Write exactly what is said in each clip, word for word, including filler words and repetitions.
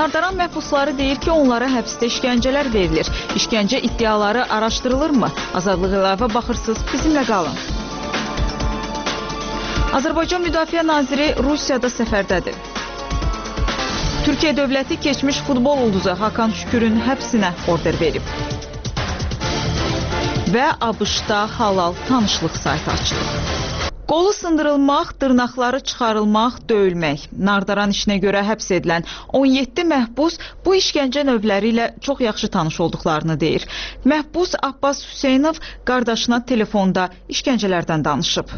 Nardaran məhbusları deyir ki, onlara həbsdə işgəncələr verilir. İşgəncə iddiaları araşdırılırmı? Azadlıq əlavə baxırsınız, bizimlə qalın. Azərbaycan Müdafiə Naziri Rusiyada səfərdədir. Türkiyə dövləti keçmiş futbol ulduzu Hakan Şükürün həbsinə order verib. Və ABŞ-da halal tanışlıq saytı açılıb. Qolu sındırılmaq, dırnaqları çıxarılmaq, döyülmək. Nardaran işinə görə həbs edilən on yeddi məhbus bu işgəncə növləri ilə çox yaxşı tanış olduqlarını deyir. Məhbus Abbas Hüseynov qardaşına telefonda işgəncələrdən danışıb.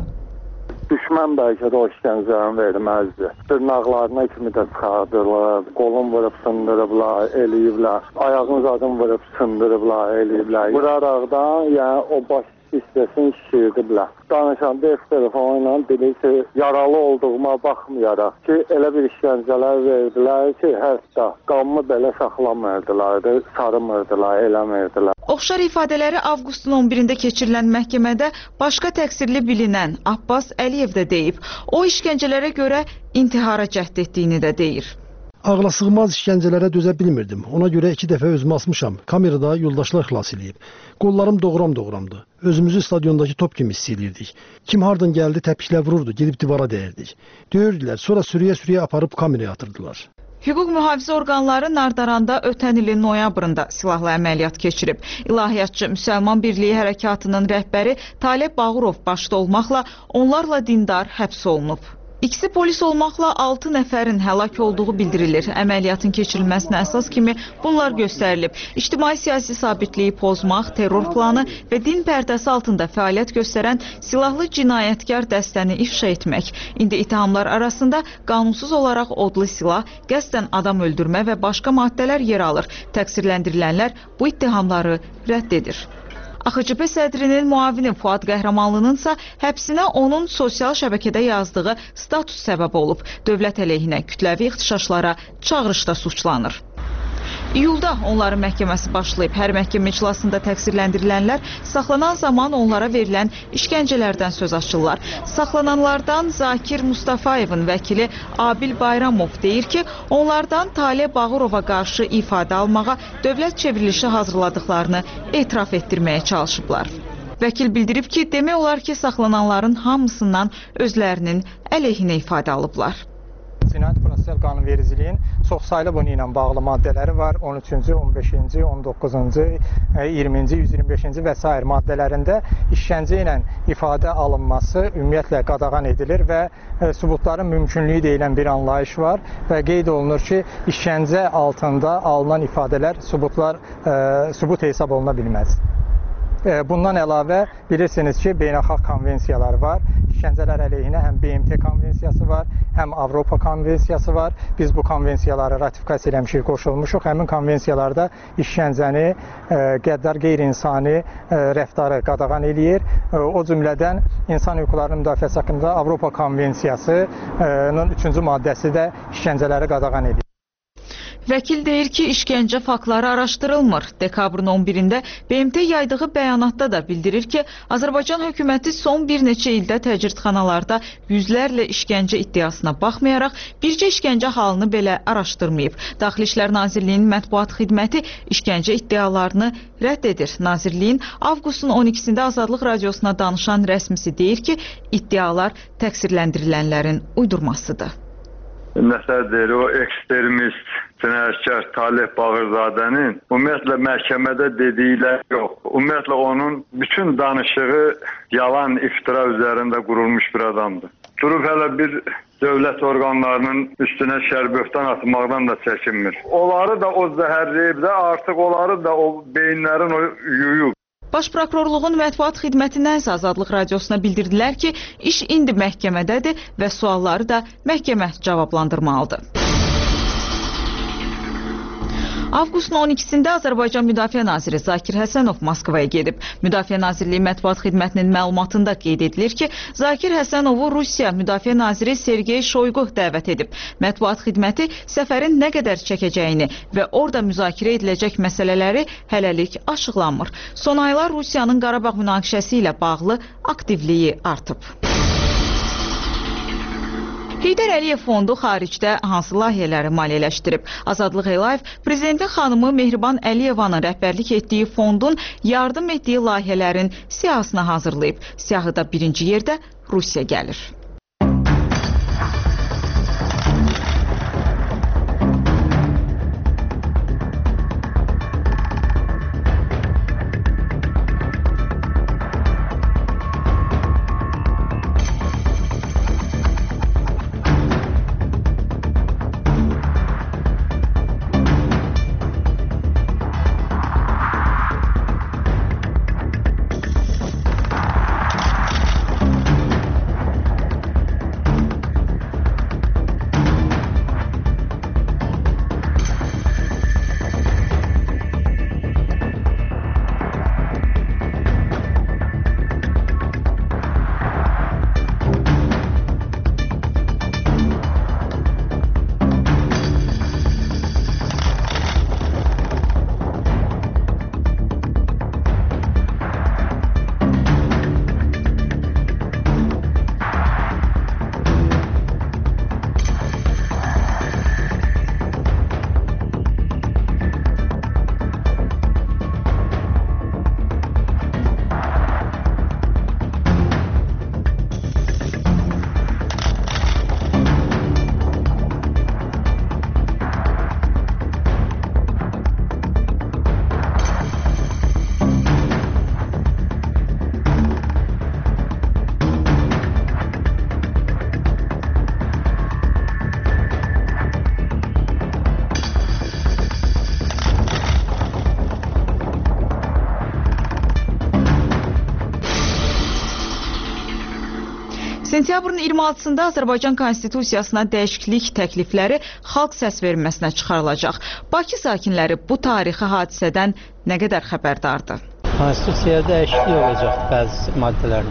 Düşmən bəlkə də o işgəncələrini verməzdi. Dırnaqlarına kimi də çıxardırlar, qolun vurub sındırıblar, eləyiblər. Ayağın zadını vurub sındırıblar, eləyiblər. Vuraraqdan, yəni o baş hissəsini şişirdiblər. Danışan dev telefonu ilə dedi ki, yaralı olduğuma baxmayaraq ki, elə bir işgəncələr verdilər ki, hətta qanımı belə saxlamırdılar, sarımırdılar, eləmirdilər. Oxşar ifadələri avqustun on birində keçirilən məhkəmədə başqa təqsirli bilinən Abbas Əliyev də deyib. O işgəncələrə görə intihara cəhd etdiyini də deyir. Ağlasığmaz işgəncələrə dözə bilmirdim. Ona görə iki dəfə özümü asmışam. Kamerada yoldaşlar xilas eləyib. Qollarım doğram-doğramdı. Özümüzü stadiondakı top kimi hiss eləyirdik. Kim hardan gəldi təpiklə vururdu, gedib divara dəyirdik. Döyürdülər, sonra sürüyə-sürüyə aparıb kameraya atırdılar. Hüquq mühafizə orqanları Nardaranda ötən ilin noyabrında silahlı əməliyyat keçirib. İlahiyyatçı Müsəlman Birliyi Hərəkatının rəhbəri Talib Bağırov başda olmaqla onlarla dindar həbs olunub. İkisi polis olmaqla altı nəfərin həlak olduğu bildirilir. Əməliyyatın keçirilməsinə əsas kimi bunlar göstərilib. İctimai-siyasi sabitliyi pozmaq, terror planı və din pərdəsi altında fəaliyyət göstərən silahlı cinayətkar dəstəni ifşa etmək. İndi ittihamlar arasında qanunsuz olaraq odlu silah, qəsdən adam öldürmə və başqa maddələr yer alır. Təqsirləndirilənlər bu ittihamları rədd edir. A X C P sədrinin müavini Fuad Qəhrəmanlınınsa həbsinə onun sosial şəbəkədə yazdığı status səbəb olub. Dövlət əleyhinə kütləvi ixtişaşlara çağırışda suçlanır. İyulda onların məhkəməsi başlayıb. Hər məhkəmə iclasında təqsirləndirilənlər saxlanan zaman onlara verilən işgəncələrdən söz açırlar. Saxlananlardan Zakir Mustafayevin vəkili Abil Bayramov deyir ki, onlardan Talib Bağırova qarşı ifadə almağa dövlət çevrilişi hazırladıqlarını etiraf etdirməyə çalışıblar. Vəkil bildirib ki, demək olar ki, saxlananların hamısından özlərinin əleyhinə ifadə alıblar. Cinayət prosessual qanunvericiliyin çoxsaylı bunu ilə bağlı maddələri var. on üçüncü, on beşinci, on doqquzuncu, iyirminci, yüz iyirmi beşinci və sair maddələrində işgəncə ilə ifadə alınması ümumiyyətlə qadağan edilir və sübutların mümkünlüyü deyilən bir anlayış var və qeyd olunur ki, işgəncə altında alınan ifadələr sübutlar sübut hesab oluna bilməz. Bundan əlavə bilirsiniz ki, beynəlxalq konvensiyalar var. İşgəncələr əleyhinə həm B M T konvensiyası var, həm Avropa konvensiyası var. Biz bu konvensiyaları ratifikasiya eləmişik, qoşulmuşuq. Həmin konvensiyalarda işgəncəni, qəddar qeyri-insani rəftarı qadağan eləyir. O cümlədən İnsan Hüquqlarının Müdafiəsi haqqında Avropa konvensiyasının üçüncü maddəsi də işgəncələri qadağan edir. Vəkil deyir ki, işgəncə faktları araşdırılmır. Dekabrın on birində B M T yaydığı bəyanatda da bildirir ki, Azərbaycan hökuməti son bir neçə ildə təcridxanalarda yüzlərlə işgəncə iddiasına baxmayaraq, bircə işgəncə halını belə araşdırmayıb. Daxili İşlər Nazirliyinin mətbuat xidməti işgəncə iddialarını rədd edir. Nazirliyin avqustun on ikisində Azadlıq Radiosuna danışan rəsmisi deyir ki, iddialar təqsirləndirilənlərin uydurmasıdır. Məsələdir, o ekstremist cinayətkar Talib Bağırzadənin ümumiyyətlə məhkəmədə dedikləri yox. Ümumiyyətlə onun bütün danışığı yalan, iftira üzərində qurulmuş bir adamdır. Durub hələ bir dövlət orqanlarının üstünə şərböhtan atmaqdan da çəkinmir. Onları da o zəhərləyib də, artıq onları da o beyinlərin o yuyub. Baş prokurorluğun mətbuat xidmətindən isə Azadlıq Radiosuna bildirdilər ki, iş indi məhkəmədədir və sualları da məhkəmə cavablandırmalıdır. Avqustun on ikisində Azərbaycan Müdafiə Naziri Zakir Həsənov Moskvaya gedib. Müdafiə Nazirliyi mətbuat xidmətinin məlumatında qeyd edilir ki, Zakir Həsənovu Rusiya Müdafiə Naziri Sergey Shoygu dəvət edib. Mətbuat xidməti səfərin nə qədər çəkəcəyini və orada müzakirə ediləcək məsələləri hələlik açıqlanmır. Son aylar Rusiyanın Qarabağ münaqişəsi ilə bağlı aktivliyi artıb. Heydər Əliyev fondu xaricdə hansı layihələri maliyyələşdirib? Azadlıq Əliyev prezidentin xanımı Mehriban Əliyevanın rəhbərlik etdiyi fondun yardım etdiyi layihələrin siyahısını hazırlayıb. Siyahıda birinci yerdə Rusiya gəlir. Sentyabrın iyirmi altısında Azərbaycan Konstitusiyasına dəyişiklik təklifləri xalq səsverməsinə çıxarılacaq. Bakı sakinləri bu tarixi hadisədən nə qədər xəbərdardır? Konstitusiyaya dəyişiklik olacaq bəzi maddələrin.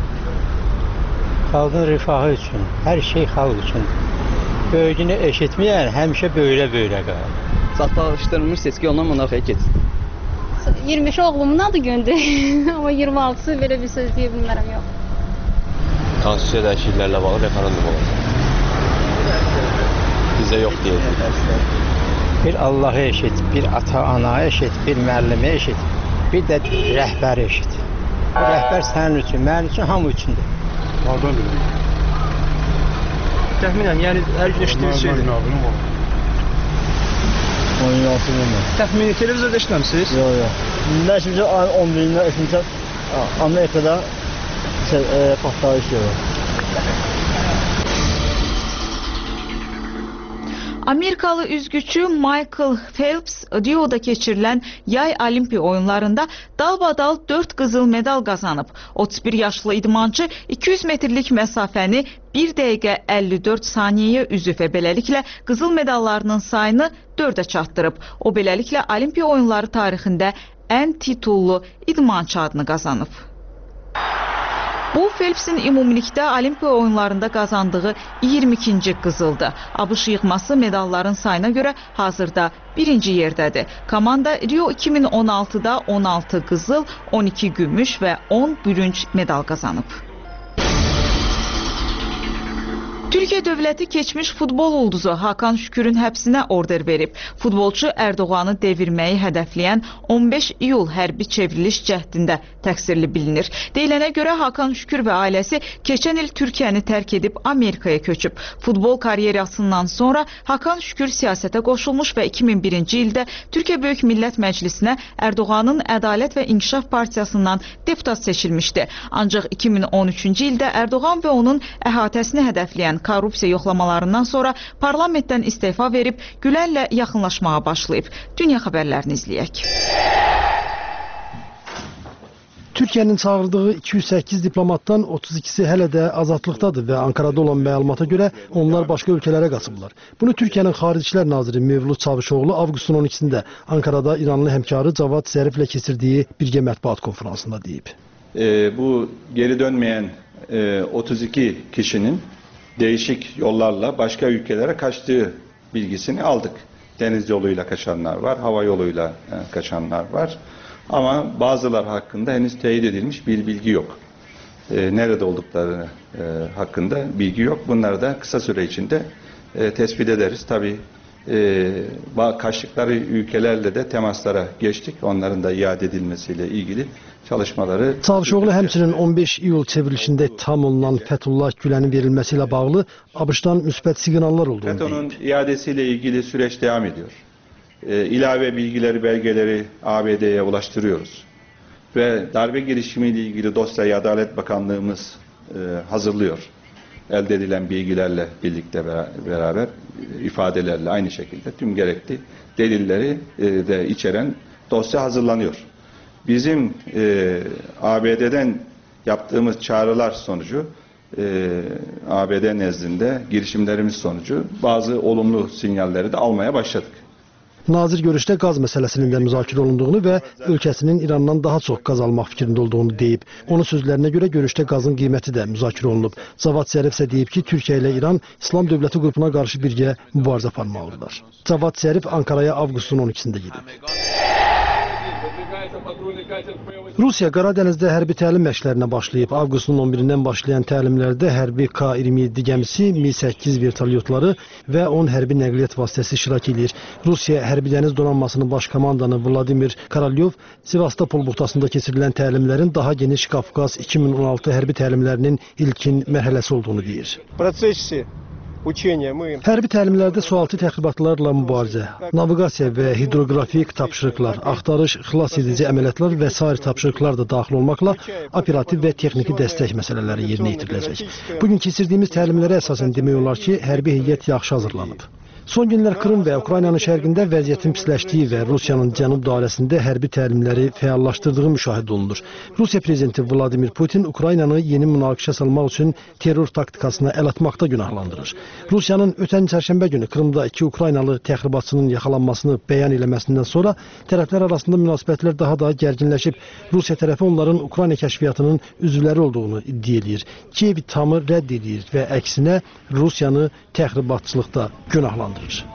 Xalqın rifahı üçün, hər şey xalq üçün. Böyüyünü eşitməyən həmişə böylə-böylə qalır. Çatdırılmış seçki ondan monarxiya keçsin. iyirmi beş oğlumun adı gündür. Amma iyirmi altısı belə bir söz deyə bilmərəm, yox. Konstitusiya dəyişikliklərlə bağlı referendum olacaq. Bizə yox deyəcək. Bir Allah'ı eşit, bir ata-ana eşit, bir müəllimi eşit, bir də rəhbəri eşit. Rəhbər sənin üçün, mənim üçün, hamı üçündür. Pardon bildim. Təxminən, yəni hər gün eşitdiyiniz şeydir. on altı bilməm. Təxmini televizorda eşitməmisiniz? Yox, yox. Mən şimdi ayın on birində eşitmişəm, Amerikada şey, e, partlayış yox. Amerikalı üzgüçü Michael Phelps Rio'da keçirilən yay olimpiya oyunlarında dalbadal dörd qızıl medal qazanıb. otuz bir yaşlı idmançı iki yüz metrlik məsafəni bir dəqiqə əlli dörd saniyəyə üzüb və beləliklə qızıl medallarının sayını dördə çatdırıb. O beləliklə olimpiya oyunları tarixində ən titullu idmançı adını qazanıb. Bu, Phelps'in ümumilikdə olimpiya oyunlarında qazandığı iyirmi ikinci qızıldır. ABŞ yığması medalların sayına görə hazırda birinci yerdədir. Komanda Rio iki min on altıda on altı qızıl, on iki gümüş və on bürünc medal qazanıb. Türkiyə dövləti keçmiş futbol ulduzu Hakan Şükürün həbsinə order verib. Futbolçu Ərdoğanı devirməyi hədəfləyən on beş iyul hərbi çevriliş cəhdində təqsirli bilinir. Deyilənə görə Hakan Şükür və ailəsi keçən il Türkiyəni tərk edib Amerikaya köçüb. Futbol karyerasından sonra Hakan Şükür siyasətə qoşulmuş və iki min birinci ildə Türkiyə Böyük Millət Məclisinə Ərdoğanın Ədalət və İnkişaf Partiyasından deputat seçilmişdi. Ancaq iki min on üçüncü ildə Ərdoğan və onun əhatəsini hədəfləyən korrupsiya yoxlamalarından sonra parlamentdən istefa verib Gülərlə yaxınlaşmağa başlayıb. Dünya xəbərlərini izləyək. Türkiyənin çağırdığı iki yüz səkkiz diplomatdan otuz ikisi hələ də azadlıqdadır və Ankarada olan məlumata görə onlar başqa ölkələrə qaçıblar. Bunu Türkiyənin Xarici İşlər Naziri Mevlud Çavuşoğlu avqustun on ikisində Ankarada İranlı həmkarı Cavad Zəriflə keçirdiyi birgə mətbuat konferansında deyib. E, bu geri dönmeyen e, otuz iki kişinin değişik yollarla başka ülkelere kaçtığı bilgisini aldık. Deniz yoluyla kaçanlar var, hava yoluyla kaçanlar var. Ama bazılar hakkında henüz teyit edilmiş bir bilgi yok. e, nerede oldukları e, hakkında bilgi yok. Bunları da kısa süre içinde e, tespit ederiz. Tabii e, kaçtıkları ülkelerle de temaslara geçtik. Onların da iade edilmesiyle ilgili çalışmaları... Çavuşoğlu həmçinin on beş iyul çevrilişində tam olunan Fethullah Gülənin verilmesiyle bağlı Abış'tan müsbət siqnallar olduğunu deyib. FETÖ'nün iadesiyle ilgili süreç devam ediyor. E, ilave bilgileri, belgeleri A B D'ye ulaştırıyoruz. Ve darbe girişimiyle ilgili dosyayı Adalet Bakanlığımız e, hazırlıyor. Elde edilen bilgilerle birlikte beraber, ifadelerle aynı şekilde tüm gerekli delilleri e, de içeren dosya hazırlanıyor. Bizim e, A B D'den yaptığımız çağrılar sonucu, e, A B D nezdinde girişimlerimiz sonucu bazı olumlu sinyalleri de almaya başladık. Nazir görüşdə qaz məsələsinin də müzakirə olunduğunu və ölkəsinin İrandan daha çox qaz almaq fikrində olduğunu deyib. Onun sözlərinə görə görüşdə qazın qiyməti də müzakirə olunub. Cavad Zərif isə deyib ki, Türkiyə ilə İran İslam Dövləti qrupuna qarşı birgə mübarizə aparmalıdırlar. Cavad Zərif Ankaraya avqustun on ikisində gedib. Rusiya Qaradənizdə hərbi təlim məşqlərinə başlayıb. Avqustun on birindən başlayan təlimlərdə hərbi K iyirmi yeddi gəmisi, Mi səkkiz vertolyotları və on hərbi nəqliyyat vasitəsi iştirak edir. Rusiya Hərbi Dəniz Donanmasının baş komandanı Vladimir Korolyov Sevastopol buxtasında keçirilən təlimlərin daha geniş Qafqaz iki min on altı hərbi təlimlərinin ilkin mərhələsi olduğunu deyir. Hərbi təlimlərdə sualtı təxribatlarla mübarizə, naviqasiya və hidroqrafik tapşırıqlar, axtarış, xilas edici əməliyyatlar və sair tapşırıqlar da daxil olmaqla operativ və texniki dəstək məsələləri yerinə yetiriləcək. Bugün keçirdiyimiz təlimlərə əsasən demək olar ki, hərbi heyət yaxşı hazırlanıb. Son günlər Krım və Ukraynanın şərqində vəziyyətin pisləşdiyi və Rusiyanın cənub dairəsində hərbi təlimləri fəallaşdırdığı müşahidə olunur. Rusiya prezidenti Vladimir Putin Ukraynanı yeni münaqişə salmaq üçün terror taktikasına əl atmaqda günahlandırır. Rusiyanın ötən çərşənbə günü Krımda iki Ukraynalı təxribatçının yaxalanmasını bəyan eləməsindən sonra tərəflər arasında münasibətlər daha da gərginləşib. Rusiya tərəfi onların Ukrayna kəşfiyyatının üzvləri olduğunu iddia edir. Kiyev tamı rədd edir və əksinə Rusiyanı təxribatçılıqda günahlandırır.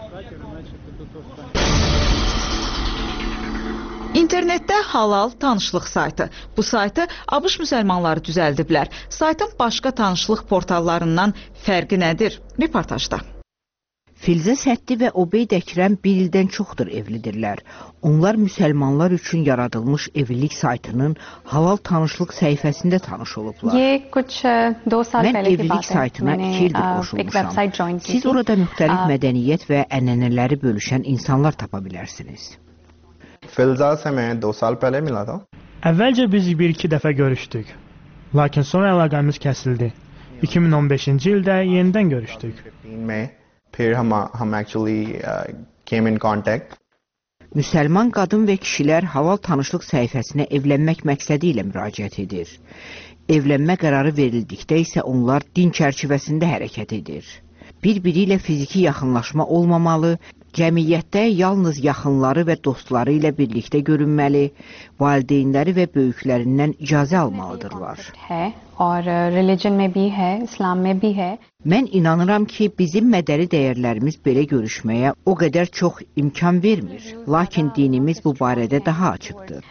İnternetdə halal tanışlıq saytı. Bu saytı ABŞ müsəlmanları düzəldiblər. Saytın başqa tanışlıq portallarından fərqi nədir? Reportajda. Filzə Səddi və Obey Dəkrəm bir ildən çoxdur evlidirlər. Onlar müsəlmanlar üçün yaradılmış evlilik saytının halal tanışlıq səhifəsində tanış olublar. Mən evlilik saytına iki ildir qoşulmuşam. Siz orada müxtəlif mədəniyyət və ənənələri bölüşən insanlar tapa bilərsiniz. Filza se mən दो साल पहले मिला था. Əvvəlcə biz bir-iki dəfə görüşdük. Lakin sonra əlaqəmiz kəsildi. iki min on beşinci ildə yenidən görüşdük. फिर हम हम actually uh, came in contact. Müsəlman qadın və kişilər halal tanışlıq səhifəsinə evlənmək məqsədi ilə müraciət edir. Evlənmə qərarı verildikdə isə onlar din çərçivəsində hərəkət edir. Bir-biri ilə fiziki yaxınlaşma olmamalı, cəmiyyətdə yalnız yaxınları və dostları ilə birlikdə görünməli, valideynləri və böyüklərindən icazə almalıdırlar. Mən inanıram ki, bizim mədəni dəyərlərimiz belə görüşməyə o qədər çox imkan vermir. Lakin dinimiz bu barədə daha açıqdır.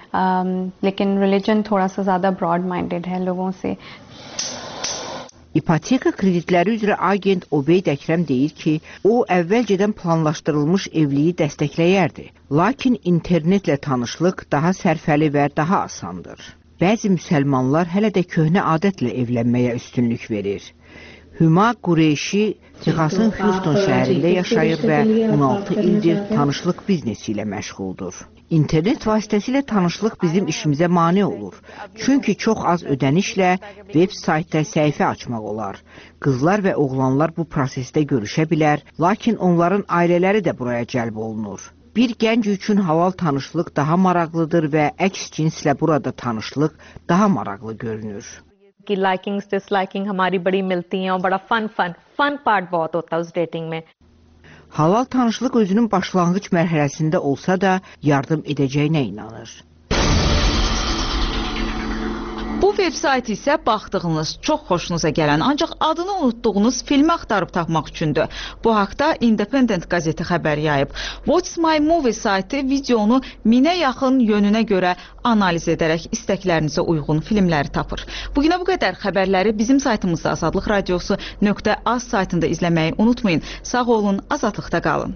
İpoteka kreditləri üzrə agent Obey Dəkrəm deyir ki, o əvvəlcədən planlaşdırılmış evliliyi dəstəkləyərdi. Lakin internetlə tanışlıq daha sərfəli və daha asandır. Bəzi müsəlmanlar hələ də köhnə adətlə evlənməyə üstünlük verir. Hüma Qureyşi Texasın Houston şəhərində yaşayır və on altı ildir tanışlıq biznesi ilə məşğuldur. İnternet vasitəsilə tanışlıq bizim işimizə mane olur. Çünki çox az ödənişlə web saytda səhifə açmaq olar. Qızlar və oğlanlar bu prosesdə görüşə bilər, lakin onların ailələri də buraya cəlb olunur. Bir gənc üçün halal tanışlıq daha maraqlıdır və əks cinslə burada tanışlıq daha maraqlı görünür. कि likings disliking हमारी बड़ी मिलती हैं और बड़ा fun fun fun part बहुत होता है उस डेटिंग में. Halal tanışlıq özünün başlanğıc mərhələsində olsa da yardım edəcəyinə inanır. Bu veb-sayt isə baxdığınız, çox xoşunuza gələn, ancaq adını unutduğunuz filmi axtarıb tapmaq üçündür. Bu haqda Independent qəzeti xəbər yayıb. What's My Movie saytı videonu minə yaxın yönünə görə analiz edərək istəklərinizə uyğun filmləri tapır. Bugünə bu qədər. Xəbərləri bizim saytımızda azadlıq radiosu nöqtə az saytında izləməyi unutmayın. Sağ olun, azadlıqda qalın.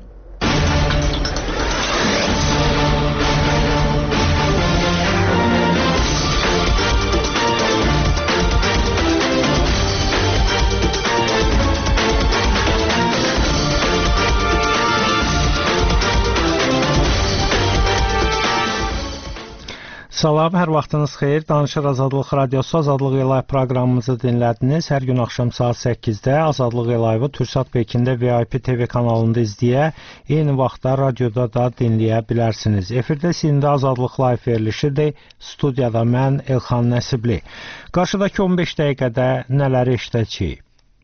Salam, hər vaxtınız xeyir. Danışır Azadlıq Radiosu, Azadlıq Live proqramımızı dinlədiniz. Hər gün axşam saat səkkizdə Azadlıq Live'ı Türksat Pekində V I P T V kanalında izləyə, eyni vaxtda radioda da dinləyə bilərsiniz. Efirdə sizin Azadlıq Live verilişidir. Studiyada mən Elxan Nəsibli. Qarşıdakı on beş dəqiqədə nələri işləyəcəyik?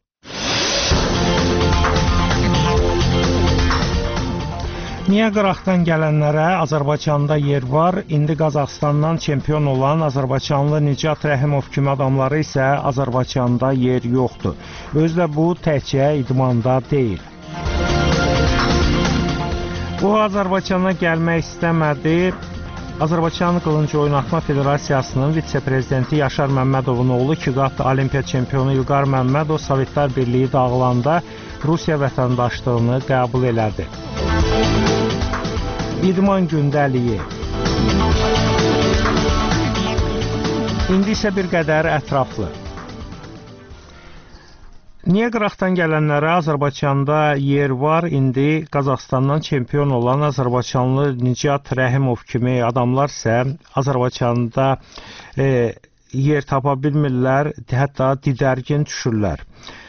Niyə qıraqdan gələnlərə Azərbaycanda yer var? İndi Qazaxıstandan çempion olan Azərbaycanlı Nicat Rəhimov kimi adamları isə Azərbaycanda yer yoxdur. Özü də bu təkcə idmanda deyil. O Azərbaycana gəlmək istəmədi. Azərbaycan Qılınc Oynatma Federasiyasının vitse-prezidenti Yaşar Məmmədovun oğlu iki qat olimpiya çempionu İlqar Məmmədov Sovetlər Birliyi dağılanda Rusiya vətəndaşlığını qəbul elədi. İdman gündəliyi. İndi isə bir qədər ətraflı. Niyə qıraqdan gələnlərə Azərbaycanda yer var? İndi Qazaxıstandan çempion olan Azərbaycanlı Nicat Rəhimov kimi adamlar isə Azərbaycanda e, yer tapa bilmirlər, hətta didərgin düşürlər.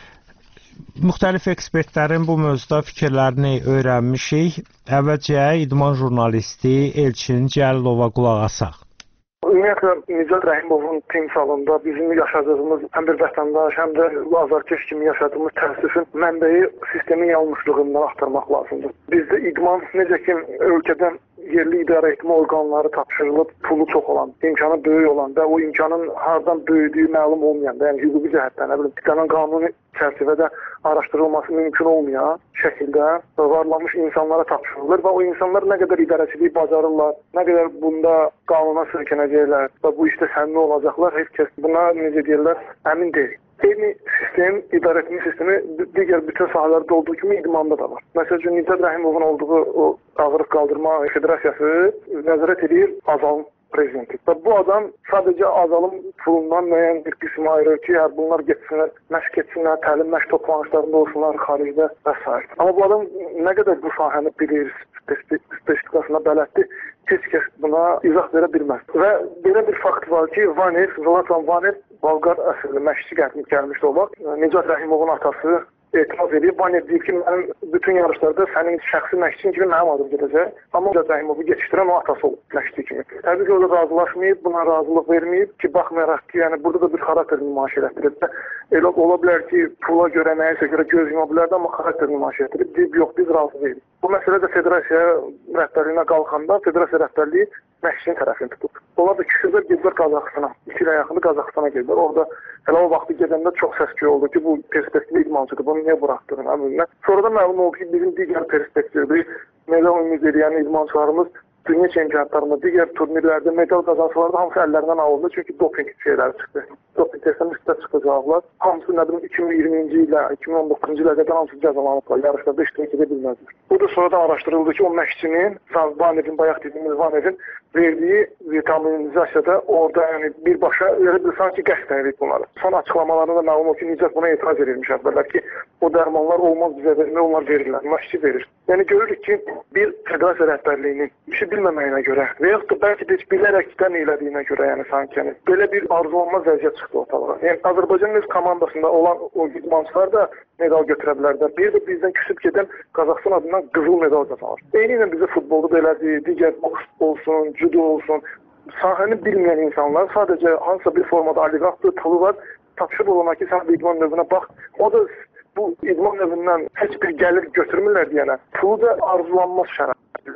Müxtəlif ekspertlərin bu mövzuda fikirlərini öyrənmişik. Əvvəlcə idman jurnalisti Elçin Cəlilova qulaq asaq. Ümumiyyətlə, Nicat Rəhimovun timsalında bizim yaşadığımız həm bir vətəndaş, həm də azarkeş kimi yaşadığımız təəssüfün mənbəyi sistemin yanlışlığından axtarmaq lazımdır. Bizdə idman necə ki ölkədən yerli idarə etmə orqanları tapşırılıb, pulu çox olan, imkanı böyük olan və o imkanın hardan böyüdüyü məlum olmayan, yəni hüquqi cəhətdən, nə bilim, istənilən qanuni çərçivədə araşdırılması mümkün olmayan şəkildə varlanmış insanlara tapşırılır və o insanlar nə qədər idarəçiliyi bacarırlar, nə qədər bunda qanuna söykənəcəklər və bu işdə səmimi olacaqlar, heç kəs buna necə deyirlər, əmin deyil. Eyni sistem, idarə etmə sistemi digər bütün sahələrdə olduğu kimi idmanda da var. Məsəl üçün, Nicat Rəhimovun olduğu o ağırlıq qaldırma federasiyası nəzarət edir Azalın prezidenti. Və bu adam sadəcə Azalın pulundan müəyyən bir qismi ayırır ki, hər bunlar getsinlər, məşq etsinlər, təlim məşq toplanışlarında olsunlar, xaricdə və s. Amma bu adam nə qədər bu sahəni bilir, spesifikasına bələddir, heç kəs buna izah verə bilməz. Və belə bir fakt var ki, Vanev, Zlatan Vanev, Bolqar əsilli məşqçi gəlmişdi o vaxt. Nicat Rəhimovun atası etiraz edib. Vanev deyib ki, mənim bütün yarışlarda sənin şəxsi məşqçin kimi mənim adım gedəcək. Amma Nicat Rəhimovu geçişdirən o atası olub məşqçi kimi. Təbii ki, o da razılaşmayıb, buna razılıq verməyib ki, baxmayaraq ki, yəni burada da bir xarakter nümayiş elətdirib. Elə ola bilər ki, pula görə, nəyəsə görə göz yuma bilərdi, amma xarakter nümayiş elətdirib. Deyib, yox, biz razı deyilik. Bu məsələ də federasiya rəhbərliyinə qalxanda federasiya rəhbərliyi məşqçinin tərəfini tutub. Onlar da küçülər gediblər Qazaxıstana. İki ilə yaxını Qazaxıstana gediblər. Orada hələ o vaxtı gedəndə çox səs-küy oldu ki, bu perspektivli idmançıdır, bunu niyə buraxdırın əmrinə. Sonra da məlum oldu ki, bizim digər perspektivli medal ümid edən idmançılarımız dünya çempionatlarında, digər turnirlərdə medal qazansalar da hamısı əllərindən alındı. Çünki doping şeyləri çıxdı. Doping testinin üstə çıxacaqlar. Hamısı nə bilim iki min iyirminci ilə, iki min on doqquzuncu ilə qədər hamısı cəzalanıblar. Yarışlarda iştirak edə bilməzlər. Bu da sonradan araşdırıldı ki, o məşqçinin, Vanevin, bayaq dediyimiz Vanevin verdiyi vitaminizasiyada orada yəni birbaşa elə bir sanki qəsdən edib bunları. Son açıqlamalarında da məlum o ki, Nicat buna etiraz edilmiş əvvəllər ki, o dərmanlar olmaz bizə vermək, onlar verirlər, məşqçi verir. Yəni görürük ki, bir federasiya rəhbərliyinin işi bilməməyinə görə və yaxud da bəlkə də heç bilərəkdən elədiyinə görə, yəni sanki yəni, belə bir arzulanmaz vəziyyət çıxdı ortalığa. Yəni Azərbaycanın öz komandasında olan o idmançılar da medal götürə bilərlər. Bir də bizdən küsüb gedən Qazaxıstan adından qızıl medal qazanır. Eyni ilə bizə futbolda da elədi, digər boks olsun, judo olsun, sahəni bilməyən insanlar sadəcə hansısa bir formada oliqarxdır, pulu var, tapşırıq olana ki, sən bir idman növünə bax. O da bu idman növündən heç bir gəlir götürmürlər deyənə, pulu da arzulanmaz şərait.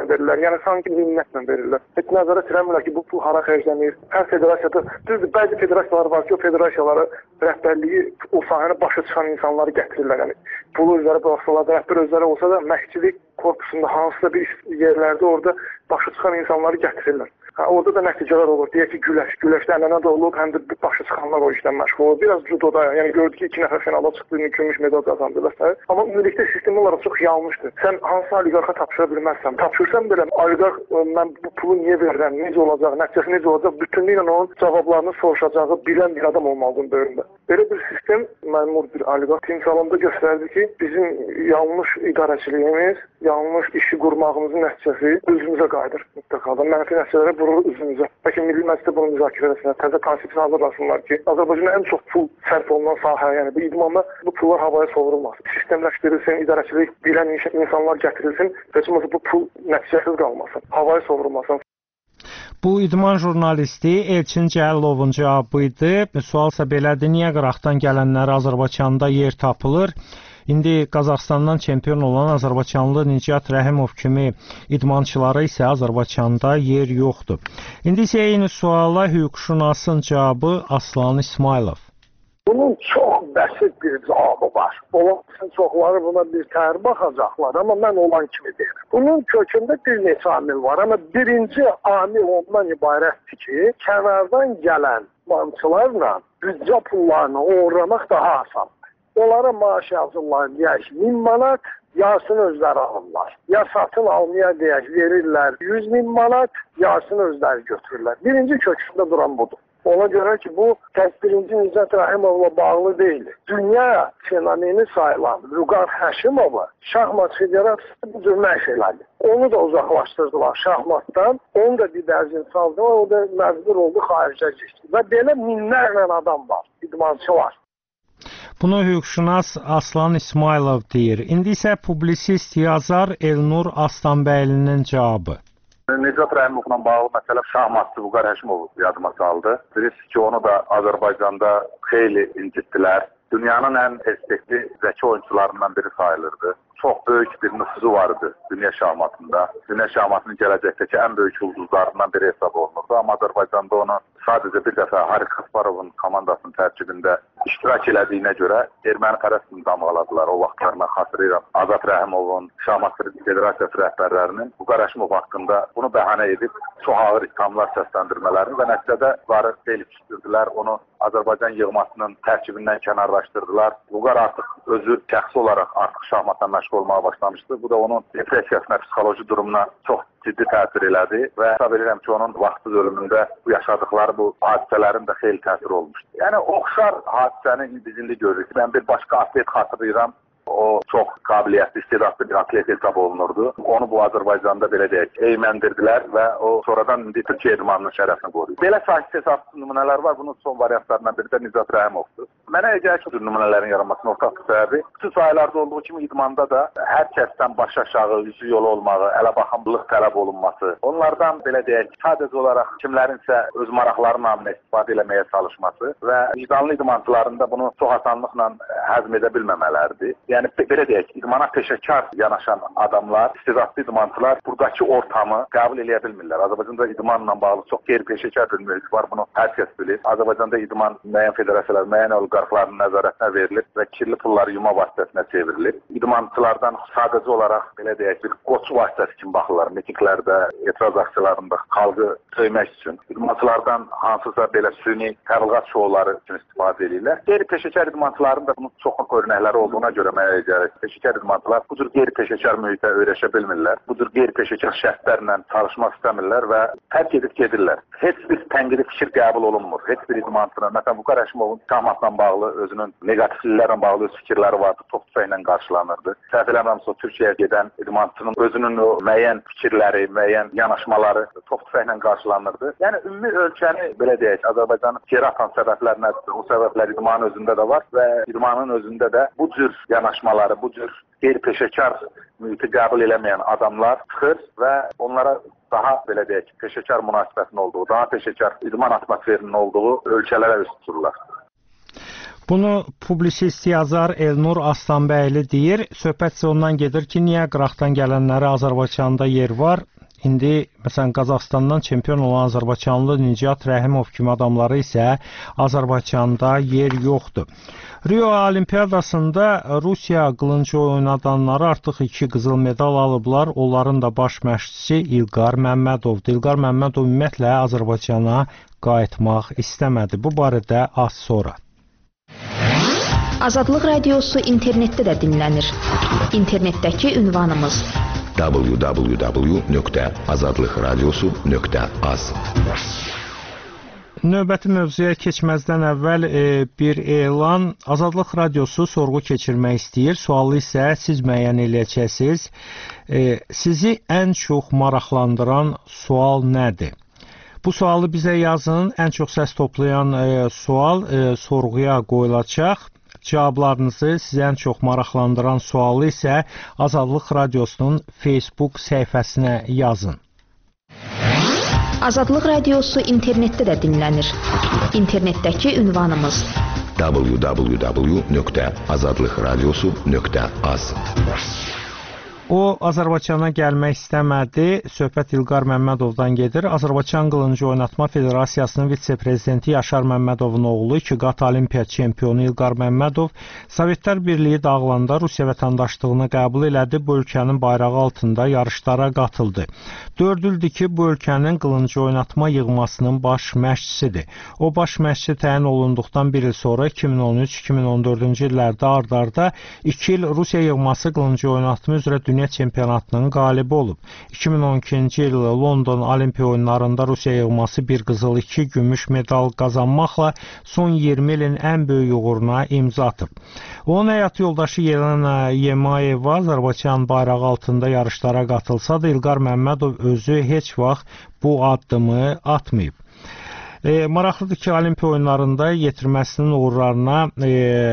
verirlər. Yəni sanki minnətlə verirlər. Heç nəzərə eləmirlər ki, bu pul hara xərclənir. Hər federasiyada, düzdür, bəzi federasiyalar var ki, o federasiyalara rəhbərliyi, o sahəni başa çıxan insanları gətirirlər. Yəni pulu özləri buraxsalar da, rəhbər özləri olsa da, məşqçilik korpusunda hansısa bir yerlərdə orada başa çıxan insanları gətirirlər. Ha, orada da nəticələr olur. Deyək ki, güləş, güləşdə ənənə də olub, həm də başa çıxanlar o işdən məşğul olur. Biraz judoda, yəni gördük ki, iki nəfər finala çıxdı, gümüş medal qazandı və s. Amma ümumilikdə sistem olaraq çox yanlışdır. Sən hansı oliqarxa tapşıra bilməzsən. Tapşırsan belə, oliqarx mən bu pulu niyə verirəm, necə olacaq, nəticəsi necə olacaq, bütünlüklə onun cavablarını soruşacağı bilən bir adam olmalıdır böyründə. Belə bir sistem məmur bir oliqarx timsalında göstərdi ki, bizim yanlış idarəçiliyimiz, yanlış işi qurmağımızın nəticəsi özümüzə qayıdır mütləqa. Mənfi nəticələrə vurur üzümüzə. Bəlkə Milli Məclisdə bunu müzakirə etsinlər, təzə konsepsiya hazırlasınlar ki, Azərbaycanda ən çox pul sərf olunan sahə, yəni bu idmanda bu pullar havaya sovrulmaz. Sistemləşdirilsin, idarəçilik bilən insanlar gətirilsin, heç olmasa bu pul nəticəsiz qalmasın, havaya sovrulmasın. Bu idman jurnalisti Elçin Cəlilovun cavabı idi. Sualsa belədir, niyə Qıraqdan gələnlər Azərbaycanda yer tapılır? İndi Qazaxıstandan çempion olan Azərbaycanlı Nicat Rəhimov kimi idmançılara isə Azərbaycanda yer yoxdur. İndi isə eyni suala hüquqşünasın cavabı Aslan İsmailov. Bunun çox bəsit bir cavabı var. Olasın çoxları buna bir təhər baxacaqlar, amma mən olan kimi deyirəm. Bunun kökündə bir neçə amil var, amma birinci amil ondan ibarətdir ki, kənardan gələn idmançılarla büdcə pullarını oğurlamaq daha asandır. Onlara maaş yazırlar, deyək, min manat, yarısını özləri alırlar. Ya satın almaya deyək, verirlər yüz min manat, yarısını özləri götürürlər. Birinci kökündə duran budur. Ona görə ki, bu tək birinci Nicat Rəhimovla bağlı deyil. Dünya fenomeni sayılan Vüqar Həşimova şahmat federasiyası bu cür məşq elədi. Onu da uzaqlaşdırdılar şahmatdan, onu da bir dərzin saldılar, o da məcbur oldu xaricə keçdi. Və belə minlərlə adam var, idmançı var. Bunu hüquqşünas Aslan İsmailov deyir. İndi isə publisist yazar Elnur Aslanbəylinin cavabı. Nicat Rəhimovla bağlı məsələ şahmatçı Vüqar Həşimov yadıma saldı. Bilirsiniz ki, onu da Azərbaycanda xeyli incitdilər. Dünyanın ən respektli zəki oyuncularından biri sayılırdı. Çox böyük bir nüfuzu vardı dünya şahmatında. Dünya şahmatının gələcəkdəki ən böyük ulduzlarından biri hesab olunurdu. Amma Azərbaycanda onu sadəcə bir dəfə Harik Kasparovun komandasının tərkibində iştirak elədiyinə görə erməni pərəst damğaladılar. O vaxtlar mən xatırlayıram. Azad Rəhimovun, Şahmat Federasiyası rəhbərlərinin Vüqar Həşimov haqqında bunu bəhanə edib çox ağır ithamlar səsləndirmələrini və nəticədə Vüqarı xeyli küstürdülər. Onu Azərbaycan yığmasının tərkibindən kənarlaşdırdılar. Vüqar artıq özü şəxsi olaraq artıq şahmatla məşğul olmağa başlamışdı. Bu da onun depressiyasına, psixoloji durumuna çox ciddi təsir elədi və hesab edirəm ki, onun vaxtsız ölümündə bu yaşadıkları bu hadisələrin də xeyli təsir olmuşdu. Yəni, oxşar hadisəni biz indi görürük. Mən bir başqa atlet xatırlayıram. O çox qabiliyyətli, istedadlı bir atlet hesab olunurdu. Onu bu Azərbaycanda belə deyək, eyməndirdilər və o sonradan indi Türkiyə idmanının şərəfini qoruyur. Belə sahib hesabsız nümunələr var. Bunun son variantlarından biri də Nicat Rəhimovdur. Mənə elə gəlir ki, nümunələrin yaranmasının ortaq səbəbi bütün sahələrdə olduğu kimi idmanda da hər kəsdən baş aşağı üzü yolu olmağı, ələ baxımlılıq tələb olunması, onlardan belə deyək, sadəcə olaraq kimlərinsə öz maraqları naminə istifadə eləməyə çalışması və vicdanlı idmançıların da bunu çox asanlıqla həzm edə bilməmələridir. Yəni belə deyək, idmana peşəkar yanaşan adamlar, istedadlı idmançılar buradakı ortamı qəbul edə bilmirlər. Azərbaycanda idmanla bağlı çox qeyri-peşəkar bir mühit var, bunu hər kəs bilir. Azərbaycanda idman müəyyən federasiyalar, müəyyən oliqarxların nəzarətinə verilir və kirli pulları yuma vasitəsinə çevrilir. İdmançılardan sadəcə olaraq belə deyək, bir qoç vasitəsi kimi baxırlar. Mitinglərdə, etiraz aksiyalarında xalqı söymək üçün. İdmançılardan hansısa belə süni təbliğat şouları üçün istifadə edirlər. Qeyri-peşəkar idmançıların da bunun çox örnəkləri olduğuna görə peşəkar idmançılar bu cür qeyri-peşəkar mühitə öyrəşə bilmirlər. Bu cür qeyri-peşəkar şərtlərlə çalışmaq istəmirlər və tərk edib gedirlər. Heç bir tənqidi fikir qəbul olunmur. Heç bir idmançının, məsələn, Vüqar Həşimovun şahmatla bağlı özünün negativliklərlə bağlı öz fikirləri vardı, top tüfəylə qarşılanırdı. Səhv eləmirəmsə, Türkiyəyə gedən idmançının özünün o müəyyən fikirləri, müəyyən yanaşmaları top tüfəylə qarşılanırdı. Yəni, ümumi ölkəni, belə deyək, Azərbaycanın geri atan səbəblər nədir? O səbəblər idmanın özündə də var və idmanın özündə də bu cür yanaşmaları, bu cür qeyri-peşəkar mühiti qəbul eləməyən adamlar çıxır və onlara daha, belə deyək, peşəkar münasibətin olduğu, daha peşəkar idman atmosferinin olduğu ölkələrə üst tuturlar. Bunu publisist yazar Elnur Aslanbəyli deyir. Söhbət ondan gedir ki, niyə Qıraqdan gələnlərə Azərbaycanda yer var? İndi məsələn Qazaxstandan çempion olan Azərbaycanlı Nicat Rəhimov kimi adamları isə Azərbaycanda yer yoxdur. Rio Olimpiyadasında Rusiya qılınc oynadanları artıq iki qızıl medal alıblar. Onların da baş məşqçisi İlqar Məmmədovdur. İlqar Məmmədov ümumiyyətlə Azərbaycana qayıtmaq istəmədi. Bu barədə az sonra. Azadlıq radiosu internetdə də dinlənir. İnternetdəki ünvanımız w w w nöqtə azadlıqradiosu nöqtə az. Növbəti mövzuya keçməzdən əvvəl e, bir elan. Azadlıq radiosu sorğu keçirmək istəyir. Sualı isə siz müəyyən eləyəcəksiniz. E, sizi ən çox maraqlandıran sual nədir? Bu sualı bizə yazın. Ən çox səs toplayan e, sual e, sorğuya qoyulacaq. Cavablarınızı sizə ən çox maraqlandıran sualı isə Azadlıq radiosunun Facebook səhifəsinə yazın. Azadlıq radiosu internetdə də dinlənir. İnternetdəki ünvanımız w w w nöqtə azadlıqradiosu nöqtə az. O, Azərbaycana gəlmək istəmədi. Söhbət İlqar Məmmədovdan gedir. Azərbaycan Qılıncı Oynatma Federasiyasının vitse-prezidenti Yaşar Məmmədovun oğlu, iki qat olimpiya çempionu İlqar Məmmədov Sovetlər Birliyi dağılanda Rusiya vətəndaşlığını qəbul elədi. Bu ölkənin bayrağı altında yarışlara qatıldı. dörd ildir ki, bu ölkənin qılıncı oynatma yığmasının baş məşqçisidir. O, baş məşqçi təyin olunduqdan bir il sonra iki min on üç iki min on dördüncü illərdə ard-arda iki il Rusiya yığması qılıncı oynatma üzrə dünya çempionatının qalibi olub. iki min on ikinci il London Olimpiya oyunlarında Rusiya yığması bir qızıl, iki gümüş medal qazanmaqla son iyirmi ilin ən böyük uğuruna imza atıb. Onun həyat yoldaşı Yelena Yemayeva Azərbaycan bayrağı altında yarışlara qatılsa da İlqar Məmmədov özü heç vaxt bu addımı atmayıb. E, maraqlıdır ki, Olimpiya oyunlarında yetirməsinin uğurlarına e,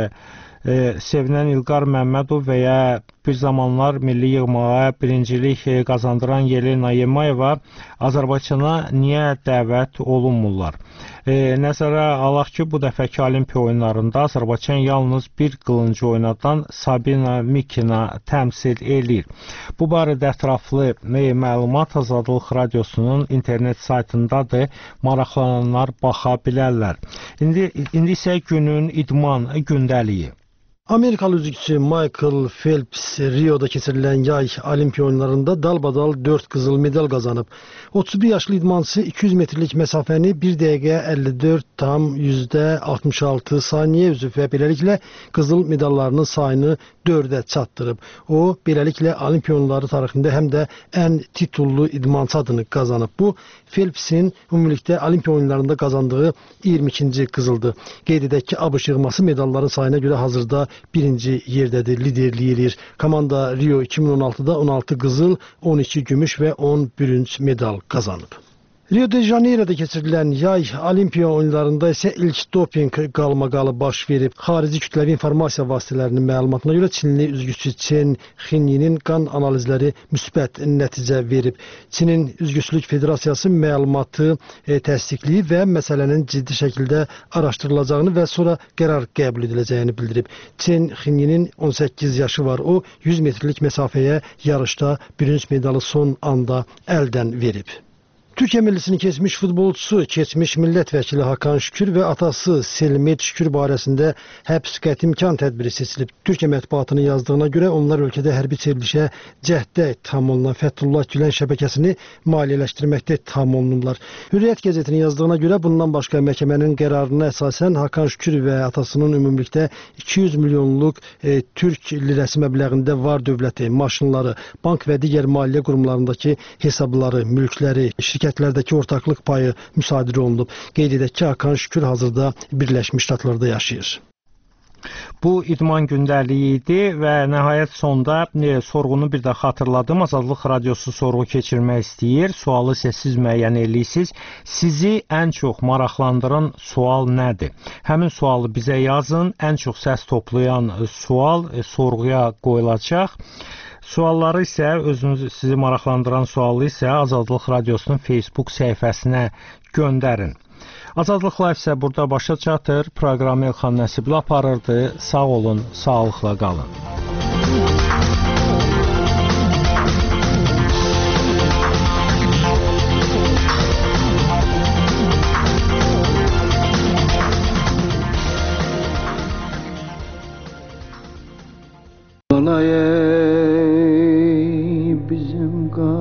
e, sevinən İlqar Məmmədov və ya bir zamanlar milli yığmağa birincilik qazandıran Yelena Yemayeva Azərbaycana niyə dəvət olunmurlar? E, nəzərə alaq ki, bu dəfəki Olimpiya oyunlarında Azərbaycan yalnız bir qılıncı oynadan Sabina Mikina təmsil eləyir. Bu barədə ətraflı e, məlumat Azadlıq radiosunun internet saytındadır. Maraqlananlar baxa bilərlər. İndi, indi isə günün idman gündəliyi. Amerikalı üzgüçü Michael Phelps Rio'da keçirilən yay olimpiya oyunlarında dalbadal dörd qızıl medal qazanıb. otuz bir yaşlı idmançısı iki yüz metrlik məsafəni bir dəqiqə əlli dörd tam yüzdə altmış altı saniyə üzüb və beləliklə qızıl medallarının sayını dördə çatdırıb. O, beləliklə olimpiya oyunları tarixində həm də ən titullu idmançı adını qazanıb. Bu, Phelps'in ümumilikdə olimpiya oyunlarında qazandığı iyirmi ikinci qızıldır. Qeyd edək ki, ABŞ yığması medalların sayına görə hazırda birinci yerdədir, liderlik edir. Komanda Rio iki min on altıda on altı qızıl, on iki gümüş və on bürünc medal qazanıb. Rio de Janeiro'da keçirilən yay olimpiya oyunlarında isə ilk doping qalmaqalı baş verib. Xarici kütləvi informasiya vasitələrinin məlumatına görə Çinli üzgüçü Chen Xinyi'nin qan analizləri müsbət nəticə verib. Çinin Üzgüçülük Federasiyası məlumatı e, təsdiqləyib və məsələnin ciddi şəkildə araşdırılacağını və sonra qərar qəbul ediləcəyini bildirib. Chen Xinyi'nin on səkkiz yaşı var. O, yüz metrlik məsafəyə yarışda bürünc medalı son anda əldən verib. Türkiyə millisinin keçmiş futbolçusu, keçmiş millət vəkili Hakan Şükür və atası Selmet Şükür barəsində həbs qəti imkan tədbiri seçilib. Türkiyə mətbuatının yazdığına görə onlar ölkədə hərbi çevrilişə cəhddə ittiham olunan Fəthullah Gülen şəbəkəsini maliyyələşdirməkdə ittiham olunurlar. Hürriyyət qəzetinin yazdığına görə bundan başqa məhkəmənin qərarına əsasən Hakan Şükür və atasının ümumilikdə iki yüz milyonluq e, Türk lirəsi məbləğində var dövləti, maşınları, bank və digər maliyyə qurumlarındakı hesabları, mülkləri, şirkətlərdəki ortaqlıq payı müsadirə olunub. Qeyd edək ki, Hakan Şükür hazırda Birləşmiş Ştatlarda yaşayır. Bu idman gündəliyi idi və nəhayət sonda e, sorğunu bir də xatırladım. Azadlıq radiosu sorğu keçirmək istəyir. Sualı isə siz müəyyən eləyirsiniz. Sizi ən çox maraqlandıran sual nədir? Həmin sualı bizə yazın. Ən çox səs toplayan sual e, sorğuya qoyulacaq. Sualları isə, özünüz sizi maraqlandıran sualı isə Azadlıq radiosunun Facebook səhifəsinə göndərin. Azadlıq Live isə burada başa çatır. Proqramı Elxan Nəsibli aparırdı. Sağ olun, sağlıqla qalın. qalay bizim